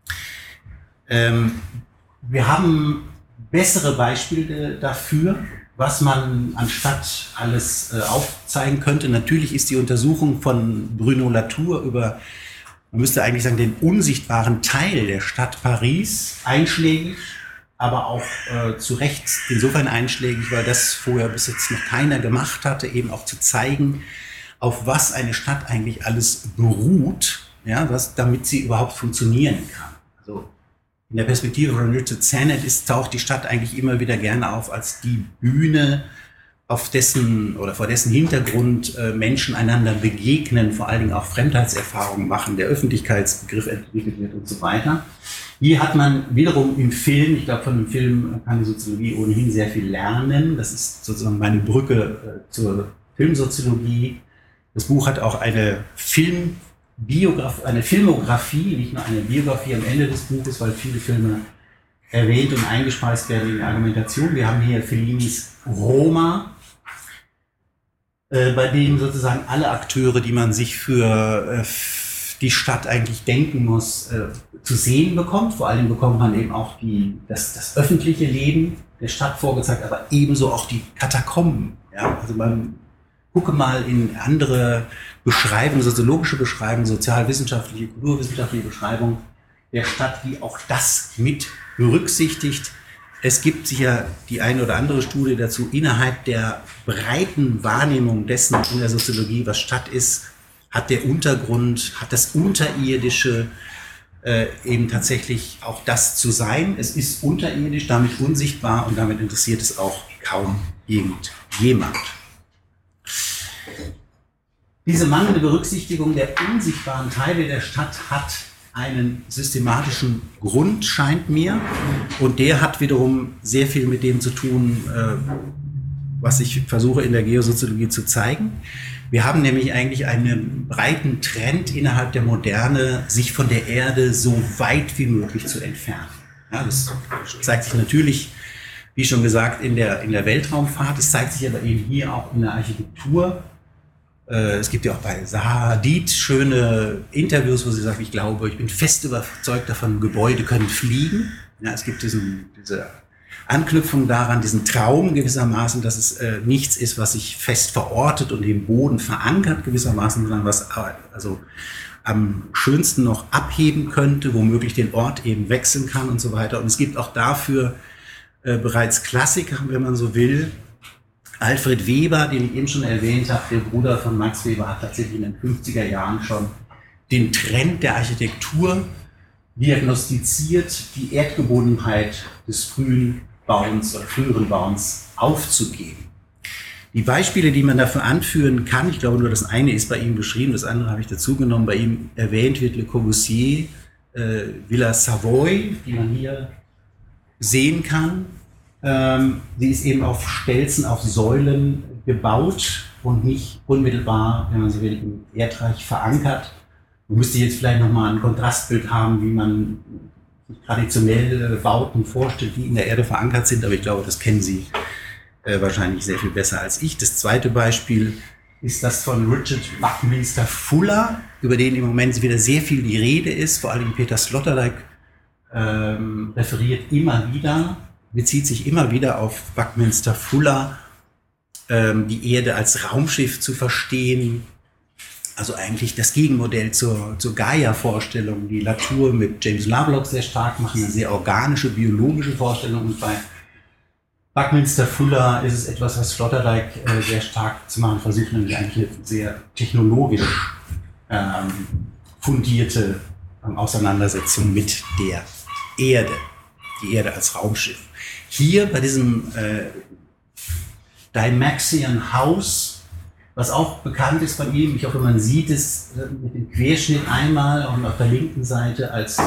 Wir haben bessere Beispiele dafür, was man anstatt alles aufzeigen könnte. Natürlich ist die Untersuchung von Bruno Latour über, man müsste eigentlich sagen, den unsichtbaren Teil der Stadt Paris einschlägig, aber auch zu Recht insofern einschlägig, weil das vorher bis jetzt noch keiner gemacht hatte, eben auch zu zeigen, auf was eine Stadt eigentlich alles beruht, ja, damit sie überhaupt funktionieren kann. Also in der Perspektive von Richard Sennett taucht die Stadt eigentlich immer wieder gerne auf als die Bühne, auf dessen oder vor dessen Hintergrund Menschen einander begegnen, vor allen Dingen auch Fremdheitserfahrungen machen, der Öffentlichkeitsbegriff entwickelt wird und so weiter. Hier hat man wiederum im Film, ich glaube von dem Film kann die Soziologie ohnehin sehr viel lernen, das ist sozusagen meine Brücke zur Filmsoziologie. Das Buch hat auch eine Filmografie, nicht nur eine Biografie am Ende des Buches, weil viele Filme erwähnt und eingespeist werden in die Argumentation. Wir haben hier Fellinis Roma, bei dem sozusagen alle Akteure, die man sich für die Stadt eigentlich denken muss, zu sehen bekommt. Vor allem bekommt man eben auch das öffentliche Leben der Stadt vorgezeigt, aber ebenso auch die Katakomben. Ja? Also man gucke mal in andere Beschreibungen, soziologische Beschreibungen, sozialwissenschaftliche, kulturwissenschaftliche Beschreibungen der Stadt, die auch das mit berücksichtigt. Es gibt sicher die eine oder andere Studie dazu, innerhalb der breiten Wahrnehmung dessen in der Soziologie, was Stadt ist, hat der Untergrund, hat das Unterirdische eben tatsächlich auch das zu sein. Es ist unterirdisch, damit unsichtbar und damit interessiert es auch kaum irgendjemand. Diese mangelnde Berücksichtigung der unsichtbaren Teile der Stadt hat einen systematischen Grund, scheint mir. Und der hat wiederum sehr viel mit dem zu tun, was ich versuche in der Geosoziologie zu zeigen. Wir haben nämlich eigentlich einen breiten Trend innerhalb der Moderne, sich von der Erde so weit wie möglich zu entfernen. Ja, das zeigt sich natürlich, wie schon gesagt, in der Weltraumfahrt. Es zeigt sich aber eben hier auch in der Architektur. Es gibt ja auch bei Zaha Hadid schöne Interviews, wo sie sagt, ich bin fest überzeugt davon, Gebäude können fliegen. Ja, es gibt diese Anknüpfung daran, diesen Traum gewissermaßen, dass es nichts ist, was sich fest verortet und im Boden verankert gewissermaßen, sondern was also am schönsten noch abheben könnte, womöglich den Ort eben wechseln kann und so weiter. Und es gibt auch dafür bereits Klassiker, wenn man so will. Alfred Weber, den ich eben schon erwähnt habe, der Bruder von Max Weber, hat tatsächlich in den 50er Jahren schon den Trend der Architektur diagnostiziert, die Erdgebundenheit des frühen Bauens oder früheren Bauens aufzugeben. Die Beispiele, die man dafür anführen kann, ich glaube nur das eine ist bei ihm beschrieben, das andere habe ich dazu genommen, bei ihm erwähnt wird Le Corbusier, Villa Savoy, die man hier sehen kann. Sie ist eben auf Stelzen, auf Säulen gebaut und nicht unmittelbar, wenn man so will, im Erdreich verankert. Man müsste jetzt vielleicht nochmal ein Kontrastbild haben, wie man sich traditionell Bauten vorstellt, die in der Erde verankert sind, aber ich glaube, das kennen Sie wahrscheinlich sehr viel besser als ich. Das zweite Beispiel ist das von Richard Buckminster Fuller, über den im Moment wieder sehr viel die Rede ist, vor allem Peter Sloterdijk referiert immer wieder, bezieht sich immer wieder auf Buckminster Fuller, die Erde als Raumschiff zu verstehen, also eigentlich das Gegenmodell zur Gaia-Vorstellung, die Latour mit James Lovelock sehr stark machen, eine sehr organische, biologische Vorstellung, und bei Buckminster Fuller ist es etwas, was Sloterdijk sehr stark zu machen versucht, nämlich eigentlich eine sehr technologisch fundierte Auseinandersetzung mit der Erde, die Erde als Raumschiff. Hier bei diesem Dymaxion House, was auch bekannt ist bei ihm, ich hoffe, man sieht es mit dem Querschnitt einmal und auf der linken Seite als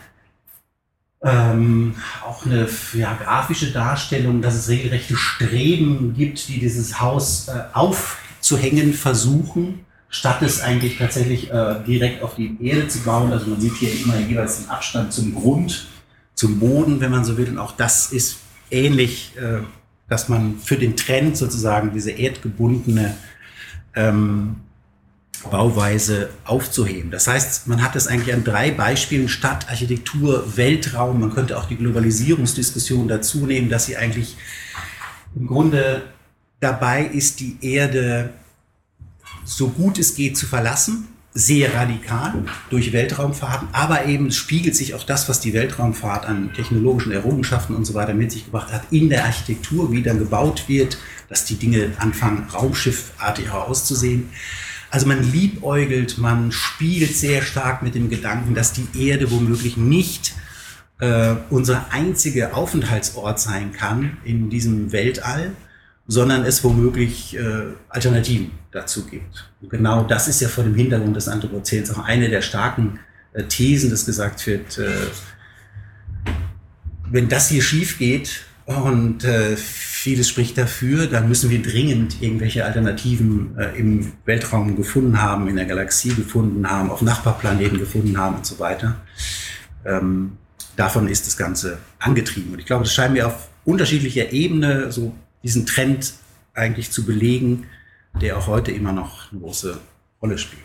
auch eine grafische Darstellung, dass es regelrechte Streben gibt, die dieses Haus aufzuhängen versuchen, statt es eigentlich tatsächlich direkt auf die Erde zu bauen. Also man sieht hier immer jeweils den Abstand zum Grund, zum Boden, wenn man so will. Und auch das ist ähnlich, dass man für den Trend sozusagen diese erdgebundene Bauweise aufzuheben. Das heißt, man hat es eigentlich an 3 Beispielen: Stadt, Architektur, Weltraum. Man könnte auch die Globalisierungsdiskussion dazu nehmen, dass sie eigentlich im Grunde dabei ist, die Erde so gut es geht zu verlassen, sehr radikal durch Weltraumfahrten, aber eben spiegelt sich auch das, was die Weltraumfahrt an technologischen Errungenschaften und so weiter mit sich gebracht hat, in der Architektur, wie dann gebaut wird, dass die Dinge anfangen, raumschiffartiger auszusehen. Also man liebäugelt, man spielt sehr stark mit dem Gedanken, dass die Erde womöglich nicht unser einziger Aufenthaltsort sein kann in diesem Weltall, sondern es womöglich Alternativen dazu gibt. Und genau das ist ja vor dem Hintergrund des Anthropozäns auch eine der starken Thesen, dass gesagt wird, wenn das hier schief geht und vieles spricht dafür, dann müssen wir dringend irgendwelche Alternativen im Weltraum gefunden haben, in der Galaxie gefunden haben, auf Nachbarplaneten gefunden haben und so weiter. Davon ist das Ganze angetrieben. Und ich glaube, das scheint mir auf unterschiedlicher Ebene so diesen Trend eigentlich zu belegen, der auch heute immer noch eine große Rolle spielt.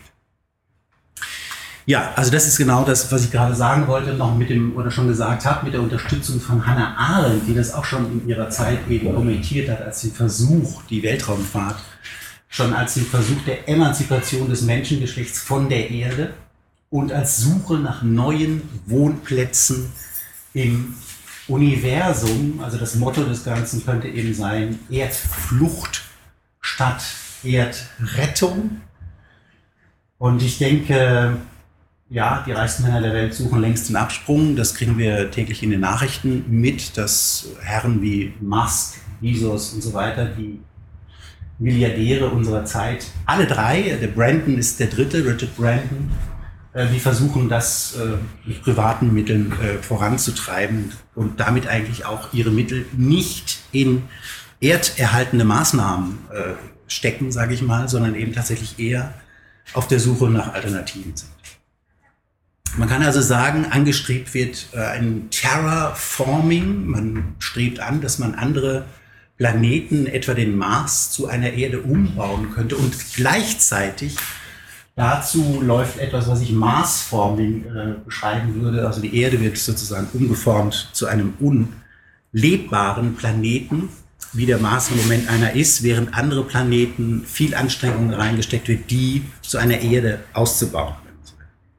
Ja, also das ist genau das, was ich gerade sagen wollte, noch mit dem, oder schon gesagt habe, mit der Unterstützung von Hannah Arendt, die das auch schon in ihrer Zeit eben kommentiert hat, als den Versuch, die Weltraumfahrt, schon als den Versuch der Emanzipation des Menschengeschlechts von der Erde und als Suche nach neuen Wohnplätzen im Universum. Also das Motto des Ganzen könnte eben sein: Erdflucht statt Erdrettung. Und ich denke, ja, die reichsten Männer der Welt suchen längst den Absprung. Das kriegen wir täglich in den Nachrichten mit, dass Herren wie Musk, Bezos und so weiter, die Milliardäre unserer Zeit, alle 3, der Branson ist der dritte, Richard Branson, die versuchen, das mit privaten Mitteln voranzutreiben und damit eigentlich auch ihre Mittel nicht in erderhaltende Maßnahmen stecken, sage ich mal, sondern eben tatsächlich eher auf der Suche nach Alternativen sind. Man kann also sagen, angestrebt wird ein Terraforming. Man strebt an, dass man andere Planeten, etwa den Mars, zu einer Erde umbauen könnte. Und gleichzeitig dazu läuft etwas, was ich Marsforming beschreiben würde. Also die Erde wird sozusagen umgeformt zu einem unlebbaren Planeten, wie der Mars im Moment einer ist, während andere Planeten viel Anstrengungen reingesteckt wird, die zu einer Erde auszubauen.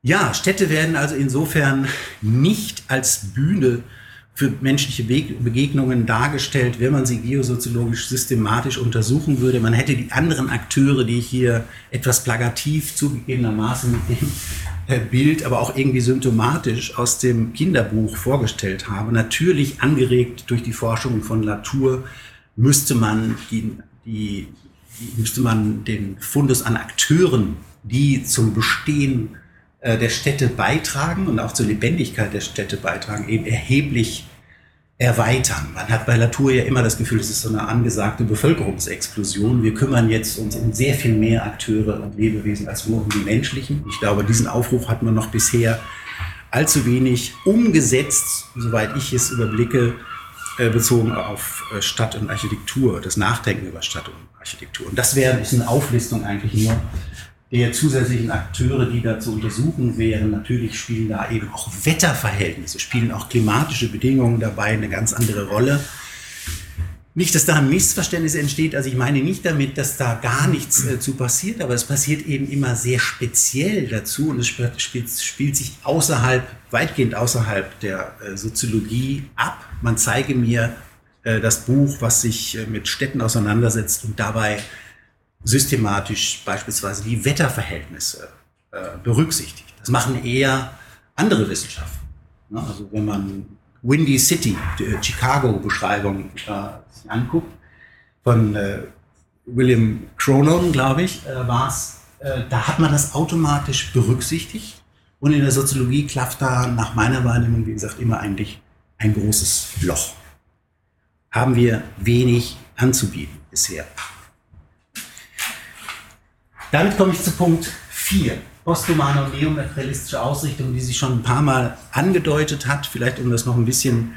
Ja, Städte werden also insofern nicht als Bühne für menschliche Begegnungen dargestellt, wenn man sie geosoziologisch systematisch untersuchen würde. Man hätte die anderen Akteure, die ich hier etwas plakativ zugegebenermaßen mit dem Bild, aber auch irgendwie symptomatisch aus dem Kinderbuch vorgestellt habe. Natürlich angeregt durch die Forschung von Latour müsste man den Fundus an Akteuren, die zum Bestehen der Städte beitragen und auch zur Lebendigkeit der Städte beitragen, eben erheblich erweitern. Man hat bei Latour ja immer das Gefühl, es ist so eine angesagte Bevölkerungsexplosion. Wir kümmern jetzt uns um sehr viel mehr Akteure und Lebewesen als nur um die menschlichen. Ich glaube, diesen Aufruf hat man noch bisher allzu wenig umgesetzt, soweit ich es überblicke, bezogen auf Stadt und Architektur, das Nachdenken über Stadt und Architektur. Und das ist eine Auflistung eigentlich nur der zusätzlichen Akteure, die da zu untersuchen wären. Natürlich spielen da eben auch Wetterverhältnisse, spielen auch klimatische Bedingungen dabei eine ganz andere Rolle. Nicht, dass da ein Missverständnis entsteht, also ich meine nicht damit, dass da gar nichts zu passiert, aber es passiert eben immer sehr speziell dazu und es spielt sich weitgehend außerhalb der Soziologie ab. Man zeige mir das Buch, was sich mit Städten auseinandersetzt und dabei systematisch beispielsweise die Wetterverhältnisse berücksichtigt. Das machen eher andere Wissenschaften. Ne? Also wenn man Windy City, die Chicago-Beschreibung sich anguckt, von William Cronon, glaube ich, war es, da hat man das automatisch berücksichtigt. Und in der Soziologie klafft da nach meiner Wahrnehmung, wie gesagt, immer eigentlich ein großes Loch. Haben wir wenig anzubieten bisher. Damit komme ich zu Punkt 4. Posthumane und neomaterialistische Ausrichtung, die sich schon ein paar Mal angedeutet hat, vielleicht um das noch ein bisschen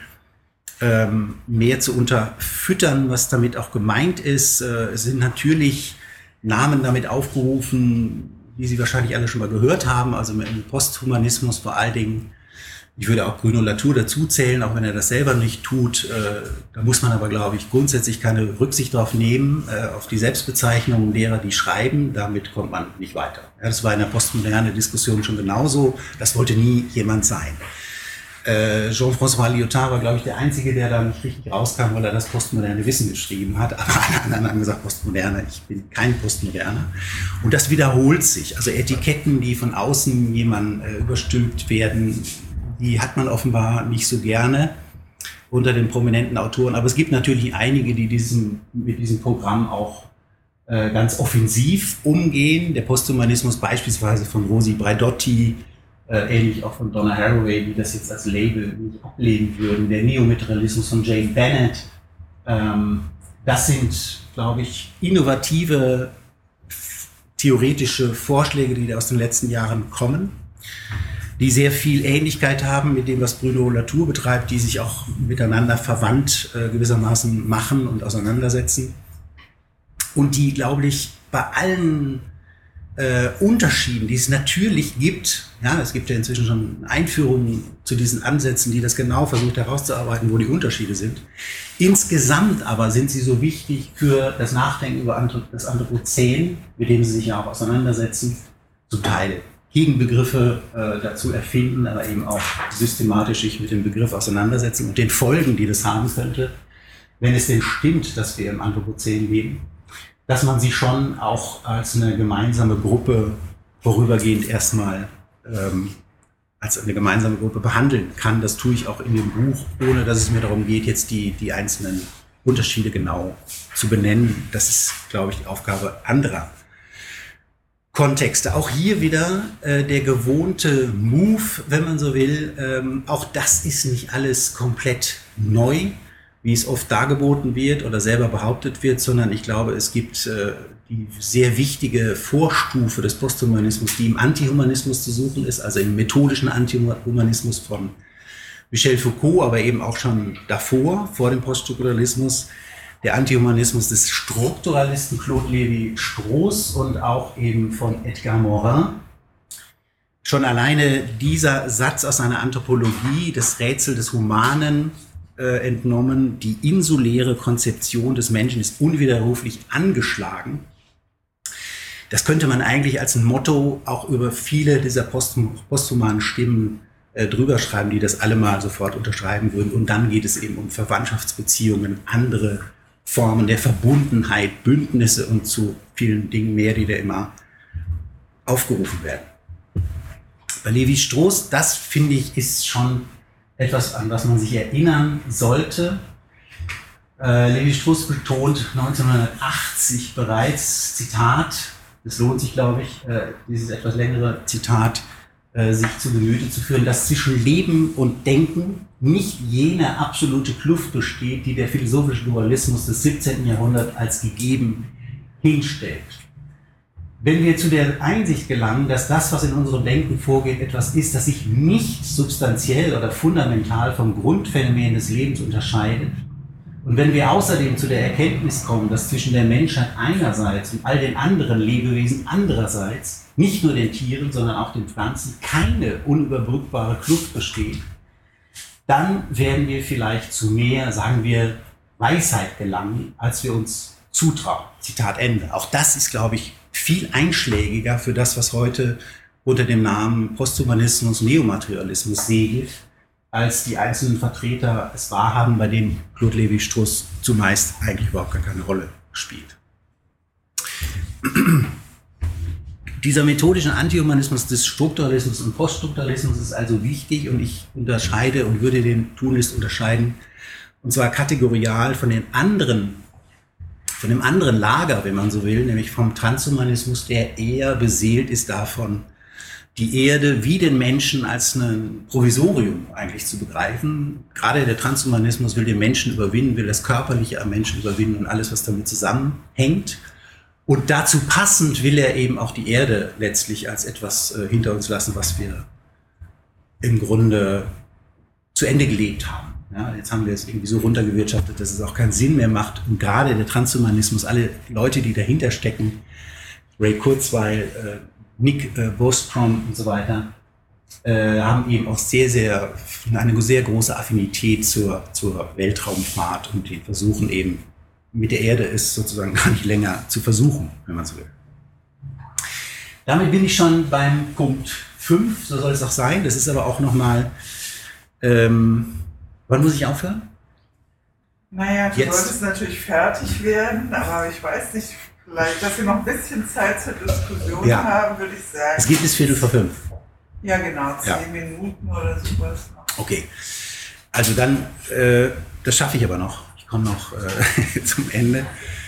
mehr zu unterfüttern, was damit auch gemeint ist. Es sind natürlich Namen damit aufgerufen, die Sie wahrscheinlich alle schon mal gehört haben, also im Posthumanismus vor allen Dingen. Ich würde auch Bruno Latour dazu zählen, auch wenn er das selber nicht tut. Da muss man aber, glaube ich, grundsätzlich keine Rücksicht drauf nehmen, auf die Selbstbezeichnungen derer, die schreiben. Damit kommt man nicht weiter. Ja, das war in der postmodernen Diskussion schon genauso. Das wollte nie jemand sein. Jean-François Lyotard war, glaube ich, der Einzige, der da nicht richtig rauskam, weil er das postmoderne Wissen geschrieben hat. Aber alle anderen haben gesagt, Postmoderne, ich bin kein Postmoderner. Und das wiederholt sich. Also Etiketten, die von außen jemandem überstülpt werden, die hat man offenbar nicht so gerne unter den prominenten Autoren. Aber es gibt natürlich einige, die mit diesem Programm auch ganz offensiv umgehen. Der Posthumanismus beispielsweise von Rosi Braidotti, ähnlich auch von Donna Haraway, die das jetzt als Label nicht ablehnen würden. Der Neomaterialismus von Jane Bennett. Das sind, glaube ich, innovative theoretische Vorschläge, die aus den letzten Jahren kommen, die sehr viel Ähnlichkeit haben mit dem, was Bruno Latour betreibt, die sich auch miteinander verwandt gewissermaßen machen und auseinandersetzen. Und die, glaube ich, bei allen Unterschieden, die es natürlich gibt, ja, es gibt ja inzwischen schon Einführungen zu diesen Ansätzen, die das genau versucht herauszuarbeiten, wo die Unterschiede sind. Insgesamt aber sind sie so wichtig für das Nachdenken über das Anthropozän, mit dem sie sich ja auch auseinandersetzen, zum Teil Gegenbegriffe dazu erfinden, aber eben auch systematisch sich mit dem Begriff auseinandersetzen und den Folgen, die das haben könnte, wenn es denn stimmt, dass wir im Anthropozän leben, dass man sie schon auch als eine gemeinsame Gruppe vorübergehend erstmal als eine gemeinsame Gruppe behandeln kann. Das tue ich auch in dem Buch, ohne dass es mir darum geht, jetzt die einzelnen Unterschiede genau zu benennen. Das ist, glaube ich, die Aufgabe anderer Kontexte. Auch hier wieder der gewohnte Move, wenn man so will. Auch das ist nicht alles komplett neu, wie es oft dargeboten wird oder selber behauptet wird, sondern ich glaube, es gibt die sehr wichtige Vorstufe des Posthumanismus, die im Antihumanismus zu suchen ist, also im methodischen Antihumanismus von Michel Foucault, aber eben auch schon davor, vor dem Poststrukturalismus, der Antihumanismus des Strukturalisten Claude Lévi-Strauss und auch eben von Edgar Morin. Schon alleine dieser Satz aus einer Anthropologie, das Rätsel des Humanen, entnommen, die insuläre Konzeption des Menschen ist unwiderruflich angeschlagen. Das könnte man eigentlich als ein Motto auch über viele dieser posthumanen Stimmen drüber schreiben, die das alle mal sofort unterschreiben würden. Und dann geht es eben um Verwandtschaftsbeziehungen, andere Formen der Verbundenheit, Bündnisse und zu vielen Dingen mehr, die da immer aufgerufen werden. Bei Lévi-Strauss, das finde ich, ist schon etwas, an was man sich erinnern sollte. Lévi-Strauss betont 1980 bereits, Zitat, es lohnt sich, glaube ich, dieses etwas längere Zitat sich zu Gemüte zu führen, dass zwischen Leben und Denken nicht jene absolute Kluft besteht, die der philosophische Dualismus des 17. Jahrhunderts als gegeben hinstellt. Wenn wir zu der Einsicht gelangen, dass das, was in unserem Denken vorgeht, etwas ist, das sich nicht substanziell oder fundamental vom Grundphänomen des Lebens unterscheidet, und wenn wir außerdem zu der Erkenntnis kommen, dass zwischen der Menschheit einerseits und all den anderen Lebewesen andererseits, nicht nur den Tieren, sondern auch den Pflanzen, keine unüberbrückbare Kluft besteht, dann werden wir vielleicht zu mehr, sagen wir, Weisheit gelangen, als wir uns zutrauen. Zitat Ende. Auch das ist, glaube ich, viel einschlägiger für das, was heute unter dem Namen Posthumanismus, Neomaterialismus segelt, als die einzelnen Vertreter es wahrhaben, bei denen Claude Lévi-Strauss zumeist eigentlich überhaupt gar keine Rolle spielt. Dieser methodische Antihumanismus des Strukturalismus und Poststrukturalismus ist also wichtig und ich unterscheide und würde den Tunlist unterscheiden, und zwar kategorial von dem anderen Lager, wenn man so will, nämlich vom Transhumanismus, der eher beseelt ist davon, die Erde wie den Menschen als ein Provisorium eigentlich zu begreifen. Gerade der Transhumanismus will den Menschen überwinden, will das Körperliche am Menschen überwinden und alles, was damit zusammenhängt. Und dazu passend will er eben auch die Erde letztlich als etwas hinter uns lassen, was wir im Grunde zu Ende gelebt haben. Ja, jetzt haben wir es irgendwie so runtergewirtschaftet, dass es auch keinen Sinn mehr macht. Und gerade der Transhumanismus, alle Leute, die dahinter stecken, Ray Kurzweil, Nick Bostrom und so weiter, haben eben auch eine sehr große Affinität zur Weltraumfahrt und die versuchen eben, mit der Erde es sozusagen gar nicht länger zu versuchen, wenn man so will. Damit bin ich schon beim Punkt 5, so soll es auch sein. Das ist aber auch nochmal, wann muss ich aufhören? Naja, du Jetzt. solltest natürlich fertig werden, aber ich weiß nicht, vielleicht, dass wir noch ein bisschen Zeit zur Diskussion haben, würde ich sagen. Es geht bis 4:45. Ja, genau, 10 Ja. Minuten oder sowas noch. Okay, also dann, das schaffe ich aber noch. Ich komme noch zum Ende.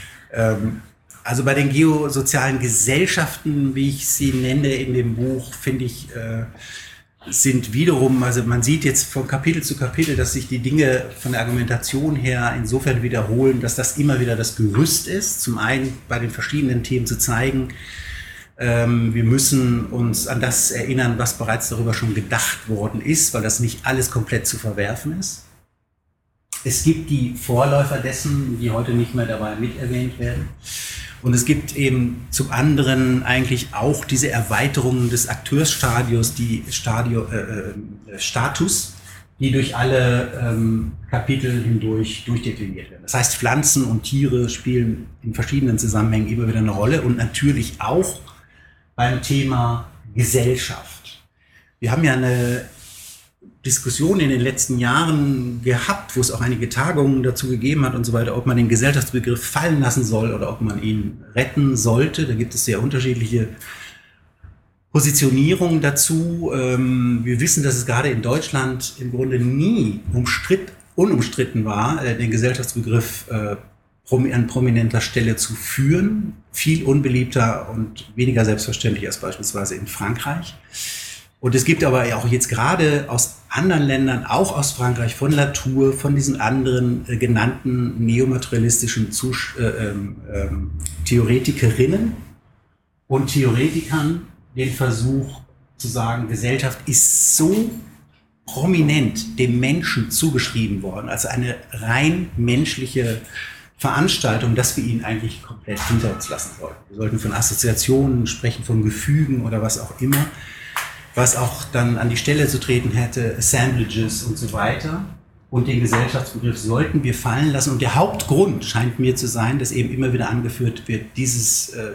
Also bei den geosozialen Gesellschaften, wie ich sie nenne in dem Buch, finde ich, sind wiederum, also man sieht jetzt von Kapitel zu Kapitel, dass sich die Dinge von der Argumentation her insofern wiederholen, dass das immer wieder das Gerüst ist. Zum einen bei den verschiedenen Themen zu zeigen, wir müssen uns an das erinnern, was bereits darüber schon gedacht worden ist, weil das nicht alles komplett zu verwerfen ist. Es gibt die Vorläufer dessen, die heute nicht mehr dabei miterwähnt werden. Und es gibt eben zum anderen eigentlich auch diese Erweiterungen des Akteursstadios, die Status, die durch alle Kapitel hindurch durchdekliniert werden. Das heißt, Pflanzen und Tiere spielen in verschiedenen Zusammenhängen immer wieder eine Rolle und natürlich auch beim Thema Gesellschaft. Wir haben ja eine Diskussion in den letzten Jahren gehabt, wo es auch einige Tagungen dazu gegeben hat und so weiter, ob man den Gesellschaftsbegriff fallen lassen soll oder ob man ihn retten sollte. Da gibt es sehr unterschiedliche Positionierungen dazu. Wir wissen, dass es gerade in Deutschland im Grunde nie unumstritten war, den Gesellschaftsbegriff an prominenter Stelle zu führen. Viel unbeliebter und weniger selbstverständlich als beispielsweise in Frankreich. Und es gibt aber auch jetzt gerade aus anderen Ländern, auch aus Frankreich, von Latour, von diesen anderen genannten neomaterialistischen Theoretikerinnen und Theoretikern den Versuch zu sagen, Gesellschaft ist so prominent dem Menschen zugeschrieben worden, als eine rein menschliche Veranstaltung, dass wir ihn eigentlich komplett hinter uns lassen sollten. Wir sollten von Assoziationen sprechen, von Gefügen oder was auch immer, was auch dann an die Stelle zu treten hätte, Assemblages und so weiter. Und den Gesellschaftsbegriff sollten wir fallen lassen. Und der Hauptgrund scheint mir zu sein, dass eben immer wieder angeführt wird, dieses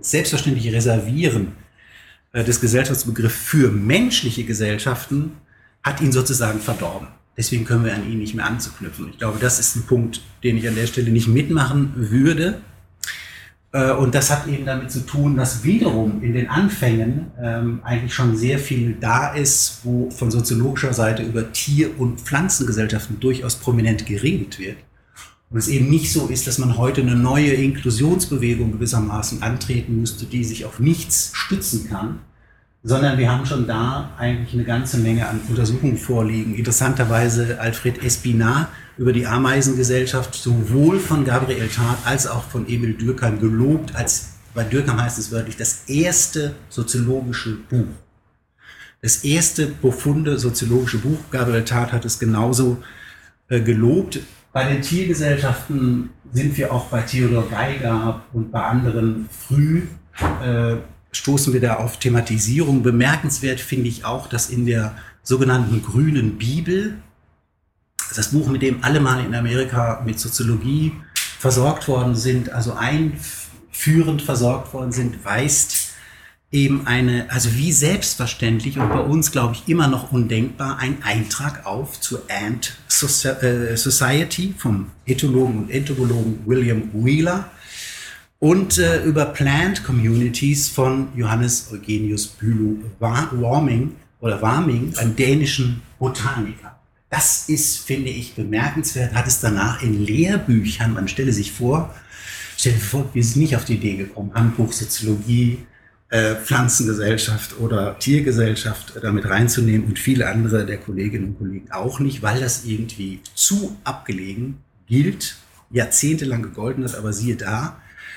selbstverständliche Reservieren des Gesellschaftsbegriffs für menschliche Gesellschaften hat ihn sozusagen verdorben. Deswegen können wir an ihn nicht mehr anzuknüpfen. Ich glaube, das ist ein Punkt, den ich an der Stelle nicht mitmachen würde. Und das hat eben damit zu tun, dass wiederum in den Anfängen eigentlich schon sehr viel da ist, wo von soziologischer Seite über Tier- und Pflanzengesellschaften durchaus prominent geredet wird. Und es eben nicht so ist, dass man heute eine neue Inklusionsbewegung gewissermaßen antreten müsste, die sich auf nichts stützen kann, sondern wir haben schon da eigentlich eine ganze Menge an Untersuchungen vorliegen. Interessanterweise Alfred Espinat über die Ameisengesellschaft, sowohl von Gabriel Tarde als auch von Emil Durkheim gelobt, als bei Durkheim heißt es wörtlich, das erste soziologische Buch. Das erste profunde soziologische Buch. Gabriel Tarde hat es genauso gelobt. Bei den Tiergesellschaften sind wir auch bei Theodor Geiger und bei anderen früh stoßen wir da auf Thematisierung. Bemerkenswert finde ich auch, dass in der sogenannten Grünen Bibel, das Buch, mit dem alle mal in Amerika mit Soziologie versorgt worden sind, also einführend versorgt worden sind, weist eben also wie selbstverständlich und bei uns, glaube ich, immer noch undenkbar, ein Eintrag auf zur Ant Society vom Ethologen und Entomologen William Wheeler und über Plant Communities von Johannes Eugenius Bülow Warming, einem dänischen Botaniker. Das ist, finde ich, bemerkenswert, hat es danach in Lehrbüchern, man stelle sich vor, wir sind nicht auf die Idee gekommen, Handbuch Soziologie, Pflanzengesellschaft oder Tiergesellschaft damit reinzunehmen und viele andere der Kolleginnen und Kollegen auch nicht, weil das irgendwie zu abgelegen gilt, jahrzehntelang gegolten hat, aber siehe da,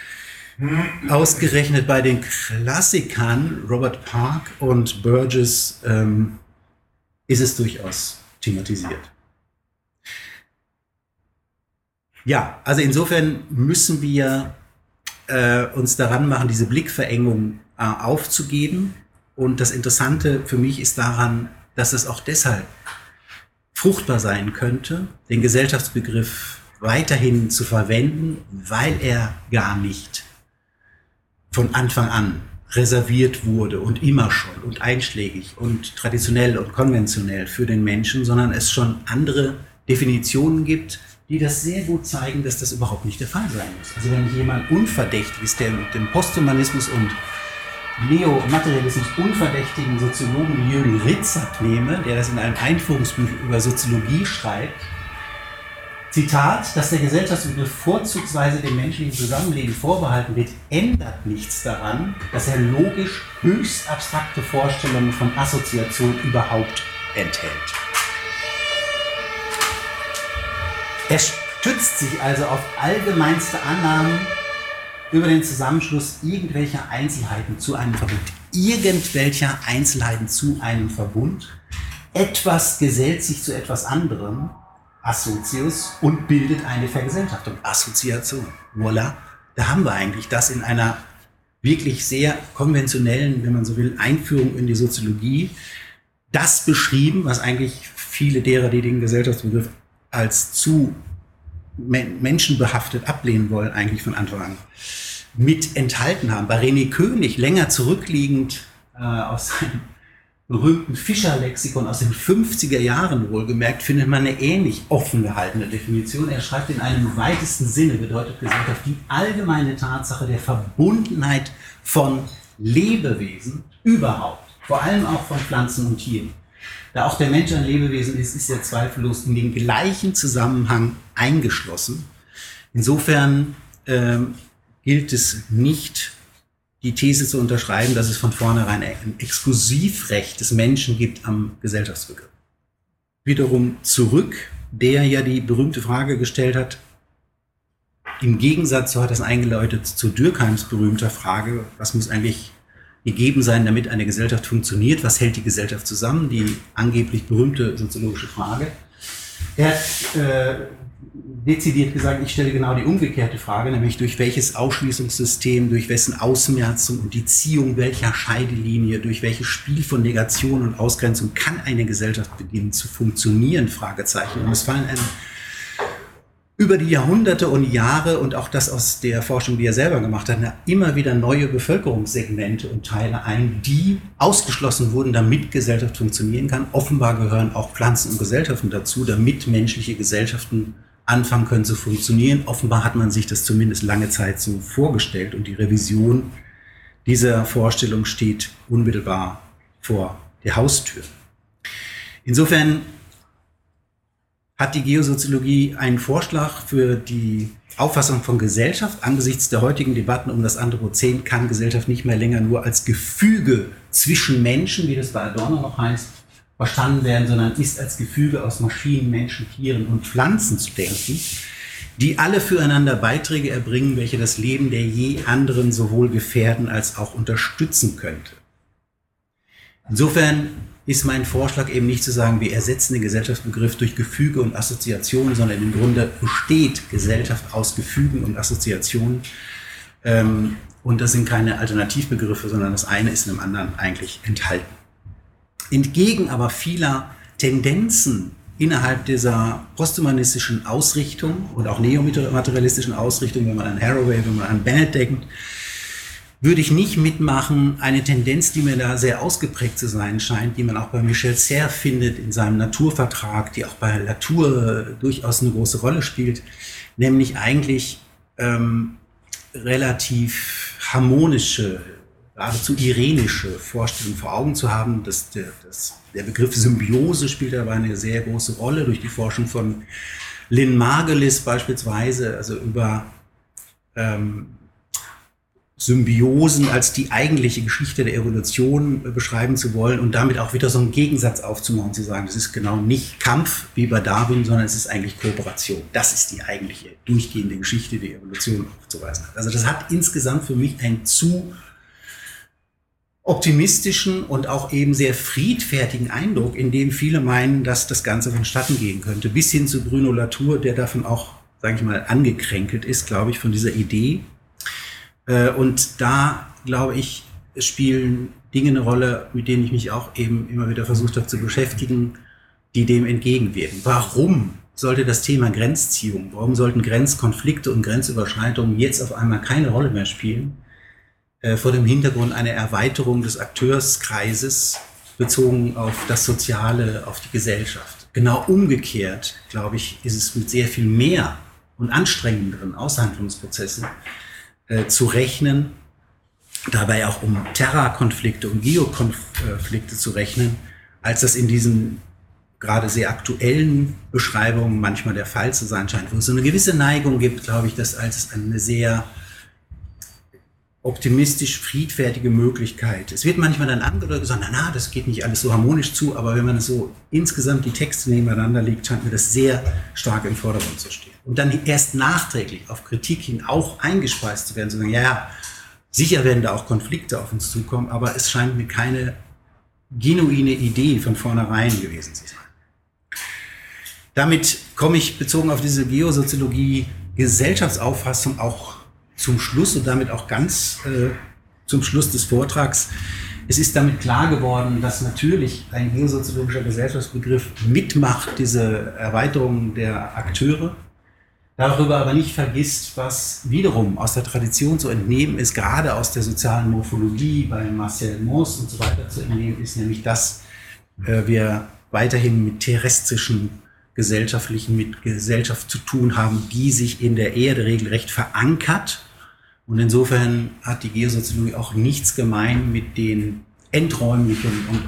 ausgerechnet bei den Klassikern Robert Park und Burgess ist es durchaus thematisiert. Ja, also insofern müssen wir uns daran machen, diese Blickverengung aufzugeben. Und das Interessante für mich ist daran, dass es auch deshalb fruchtbar sein könnte, den Gesellschaftsbegriff weiterhin zu verwenden, weil er gar nicht von Anfang an reserviert wurde und immer schon und einschlägig und traditionell und konventionell für den Menschen, sondern es schon andere Definitionen gibt, die das sehr gut zeigen, dass das überhaupt nicht der Fall sein muss. Also wenn ich jemand Unverdächtiges, der mit dem Posthumanismus und Neomaterialismus unverdächtigen Soziologen Jürgen Ritzert nehme, der das in einem Einführungsbuch über Soziologie schreibt, Zitat, dass der Gesellschaftsbegriff vorzugsweise dem menschlichen Zusammenleben vorbehalten wird, ändert nichts daran, dass er logisch höchst abstrakte Vorstellungen von Assoziation überhaupt enthält. Er stützt sich also auf allgemeinste Annahmen über den Zusammenschluss irgendwelcher Einzelheiten zu einem Verbund. Irgendwelcher Einzelheiten zu einem Verbund. Etwas gesellt sich zu etwas anderem, Associus, und bildet eine Vergesellschaftung. Assoziation. Voilà. Da haben wir eigentlich das in einer wirklich sehr konventionellen, wenn man so will, Einführung in die Soziologie. Das beschrieben, was eigentlich viele derer, die den Gesellschaftsbegriff als zu menschenbehaftet ablehnen wollen, eigentlich von Anfang an mit enthalten haben. Bei René König, länger zurückliegend aus seinem berühmten Fischer-Lexikon aus den 50er Jahren wohlgemerkt, findet man eine ähnlich offen gehaltene Definition. Er schreibt, in einem weitesten Sinne bedeutet Gesellschaft die allgemeine Tatsache der Verbundenheit von Lebewesen überhaupt, vor allem auch von Pflanzen und Tieren. Da auch der Mensch ein Lebewesen ist, ist er zweifellos in den gleichen Zusammenhang eingeschlossen. Insofern gilt es nicht, die These zu unterschreiben, dass es von vornherein ein Exklusivrecht des Menschen gibt am Gesellschaftsbegriff. Wiederum zurück, der ja die berühmte Frage gestellt hat, im Gegensatz, so hat es eingeläutet, zu Durkheims berühmter Frage, was muss eigentlich gegeben sein, damit eine Gesellschaft funktioniert, was hält die Gesellschaft zusammen, die angeblich berühmte soziologische Frage. Er hat dezidiert gesagt, ich stelle genau die umgekehrte Frage, nämlich durch welches Ausschließungssystem, durch wessen Ausmerzung und die Ziehung welcher Scheidelinie, durch welches Spiel von Negation und Ausgrenzung kann eine Gesellschaft beginnen zu funktionieren, Fragezeichen. Und es fallen einem über die Jahrhunderte und Jahre und auch das aus der Forschung, die er selber gemacht hat, immer wieder neue Bevölkerungssegmente und Teile ein, die ausgeschlossen wurden, damit Gesellschaft funktionieren kann. Offenbar gehören auch Pflanzen und Gesellschaften dazu, damit menschliche Gesellschaften anfangen können zu funktionieren. Offenbar hat man sich das zumindest lange Zeit so vorgestellt und die Revision dieser Vorstellung steht unmittelbar vor der Haustür. Insofern hat die Geosoziologie einen Vorschlag für die Auffassung von Gesellschaft. Angesichts der heutigen Debatten um das Anthropozän kann Gesellschaft nicht mehr länger nur als Gefüge zwischen Menschen, wie das bei Adorno noch heißt, verstanden werden, sondern ist als Gefüge aus Maschinen, Menschen, Tieren und Pflanzen zu denken, die alle füreinander Beiträge erbringen, welche das Leben der je anderen sowohl gefährden als auch unterstützen könnte. Insofern ist mein Vorschlag eben nicht zu sagen, wir ersetzen den Gesellschaftsbegriff durch Gefüge und Assoziationen, sondern im Grunde besteht Gesellschaft aus Gefügen und Assoziationen. Und das sind keine Alternativbegriffe, sondern das eine ist in dem anderen eigentlich enthalten. Entgegen aber vieler Tendenzen innerhalb dieser posthumanistischen Ausrichtung und auch neomaterialistischen Ausrichtung, wenn man an Haraway, wenn man an Bennett denkt, würde ich nicht mitmachen, eine Tendenz, die mir da sehr ausgeprägt zu sein scheint, die man auch bei Michel Serres findet in seinem Naturvertrag, die auch bei Latour durchaus eine große Rolle spielt, nämlich eigentlich relativ harmonische, geradezu irenische Vorstellungen vor Augen zu haben. Der Begriff Symbiose spielt dabei eine sehr große Rolle durch die Forschung von Lynn Margulis beispielsweise, also über Symbiosen als die eigentliche Geschichte der Evolution beschreiben zu wollen und damit auch wieder so einen Gegensatz aufzumachen, zu sagen, das ist genau nicht Kampf wie bei Darwin, sondern es ist eigentlich Kooperation. Das ist die eigentliche durchgehende Geschichte der Evolution aufzuweisen. Also das hat insgesamt für mich einen zu optimistischen und auch eben sehr friedfertigen Eindruck, in dem viele meinen, dass das Ganze vonstatten gehen könnte, bis hin zu Bruno Latour, der davon auch, sage ich mal, angekränkelt ist, glaube ich, von dieser Idee. Und da, glaube ich, spielen Dinge eine Rolle, mit denen ich mich auch eben immer wieder versucht habe zu beschäftigen, die dem entgegenwirken. Warum sollte das Thema Grenzziehung, warum sollten Grenzkonflikte und Grenzüberschreitungen jetzt auf einmal keine Rolle mehr spielen, vor dem Hintergrund einer Erweiterung des Akteurskreises bezogen auf das Soziale, auf die Gesellschaft? Genau umgekehrt, glaube ich, ist es mit sehr viel mehr und anstrengenderen Aushandlungsprozessen zu rechnen, dabei auch um Terrakonflikte, um Geokonflikte zu rechnen, als das in diesen gerade sehr aktuellen Beschreibungen manchmal der Fall zu sein scheint, wo es so eine gewisse Neigung gibt, glaube ich, das als eine sehr optimistisch friedfertige Möglichkeit. Es wird manchmal dann angedeutet, gesagt, na, das geht nicht alles so harmonisch zu, aber wenn man so insgesamt die Texte nebeneinander legt, scheint mir das sehr stark im Vordergrund zu stehen. Und dann erst nachträglich auf Kritik hin auch eingespeist zu werden, zu sagen, ja, sicher werden da auch Konflikte auf uns zukommen, aber es scheint mir keine genuine Idee von vornherein gewesen zu sein. Damit komme ich bezogen auf diese Geosoziologie, Gesellschaftsauffassung auch zum Schluss und damit auch ganz zum Schluss des Vortrags. Es ist damit klar geworden, dass natürlich ein geosoziologischer Gesellschaftsbegriff mitmacht, diese Erweiterung der Akteure, darüber aber nicht vergisst, was wiederum aus der Tradition zu entnehmen ist, gerade aus der sozialen Morphologie bei Marcel Mauss und so weiter zu entnehmen ist, nämlich dass wir weiterhin mit terrestrischen gesellschaftlichen, mit Gesellschaft zu tun haben, die sich in der Erde regelrecht verankert. Und insofern hat die Geosoziologie auch nichts gemein mit den enträumlichen und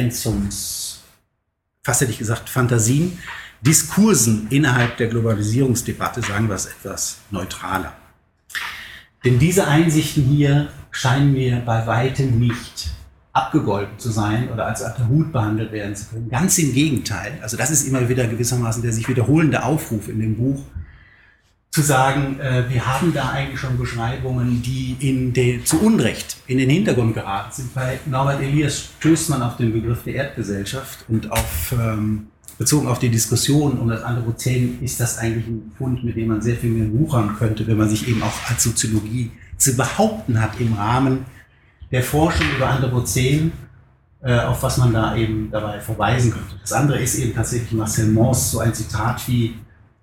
fast hätte ich gesagt, Fantasien, Diskursen innerhalb der Globalisierungsdebatte, sagen wir es etwas neutraler. Denn diese Einsichten hier scheinen mir bei weitem nicht abgegolten zu sein oder als Hut behandelt werden zu können. Ganz im Gegenteil. Also das ist immer wieder gewissermaßen der sich wiederholende Aufruf in dem Buch, zu sagen, wir haben da eigentlich schon Beschreibungen, die zu Unrecht in den Hintergrund geraten sind. Bei Norbert Elias stößt man auf den Begriff der Erdgesellschaft und bezogen auf die Diskussion um das Anthropozän ist das eigentlich ein Fund, mit dem man sehr viel mehr wuchern könnte, wenn man sich eben auch als Soziologie zu behaupten hat im Rahmen der Forschung über Anthropozän, auf was man da eben dabei verweisen könnte. Das andere ist eben tatsächlich Marcel Mauss, so ein Zitat wie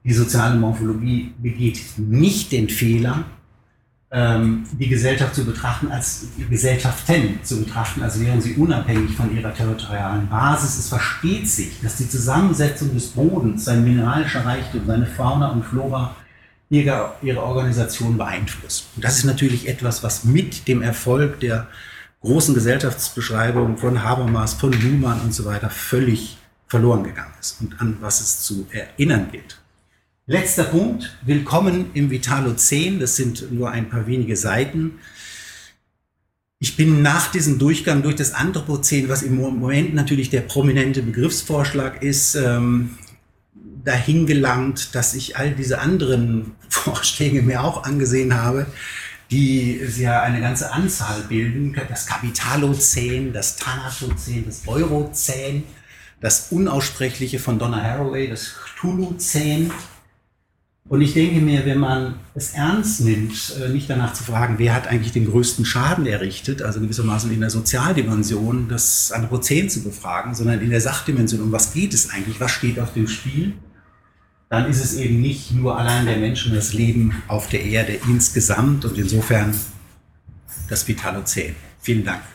Die soziale Morphologie begeht nicht den Fehler, die Gesellschaft zu betrachten, als Gesellschaften zu betrachten, als wären sie unabhängig von ihrer territorialen Basis. Es versteht sich, dass die Zusammensetzung des Bodens, sein mineralischer Reichtum, seine Fauna und Flora ihre Organisation beeinflusst. Und das ist natürlich etwas, was mit dem Erfolg der großen Gesellschaftsbeschreibungen von Habermas, von Luhmann und so weiter völlig verloren gegangen ist und an was es zu erinnern gilt. Letzter Punkt, willkommen im Vitalozän, das sind nur ein paar wenige Seiten. Ich bin nach diesem Durchgang durch das Anthropozän, was im Moment natürlich der prominente Begriffsvorschlag ist, dahin gelangt, dass ich all diese anderen Vorschläge mir auch angesehen habe, die ja eine ganze Anzahl bilden. Das Kapitalozän, das Thanatozän, das Eurozän, das Unaussprechliche von Donna Haraway, das Cthulhuzän. Und ich denke mir, wenn man es ernst nimmt, nicht danach zu fragen, wer hat eigentlich den größten Schaden errichtet, also gewissermaßen in der Sozialdimension das Anthropozän zu befragen, sondern in der Sachdimension, um was geht es eigentlich, was steht auf dem Spiel, dann ist es eben nicht nur allein der Mensch und das Leben auf der Erde insgesamt und insofern das Vitalozän. Vielen Dank.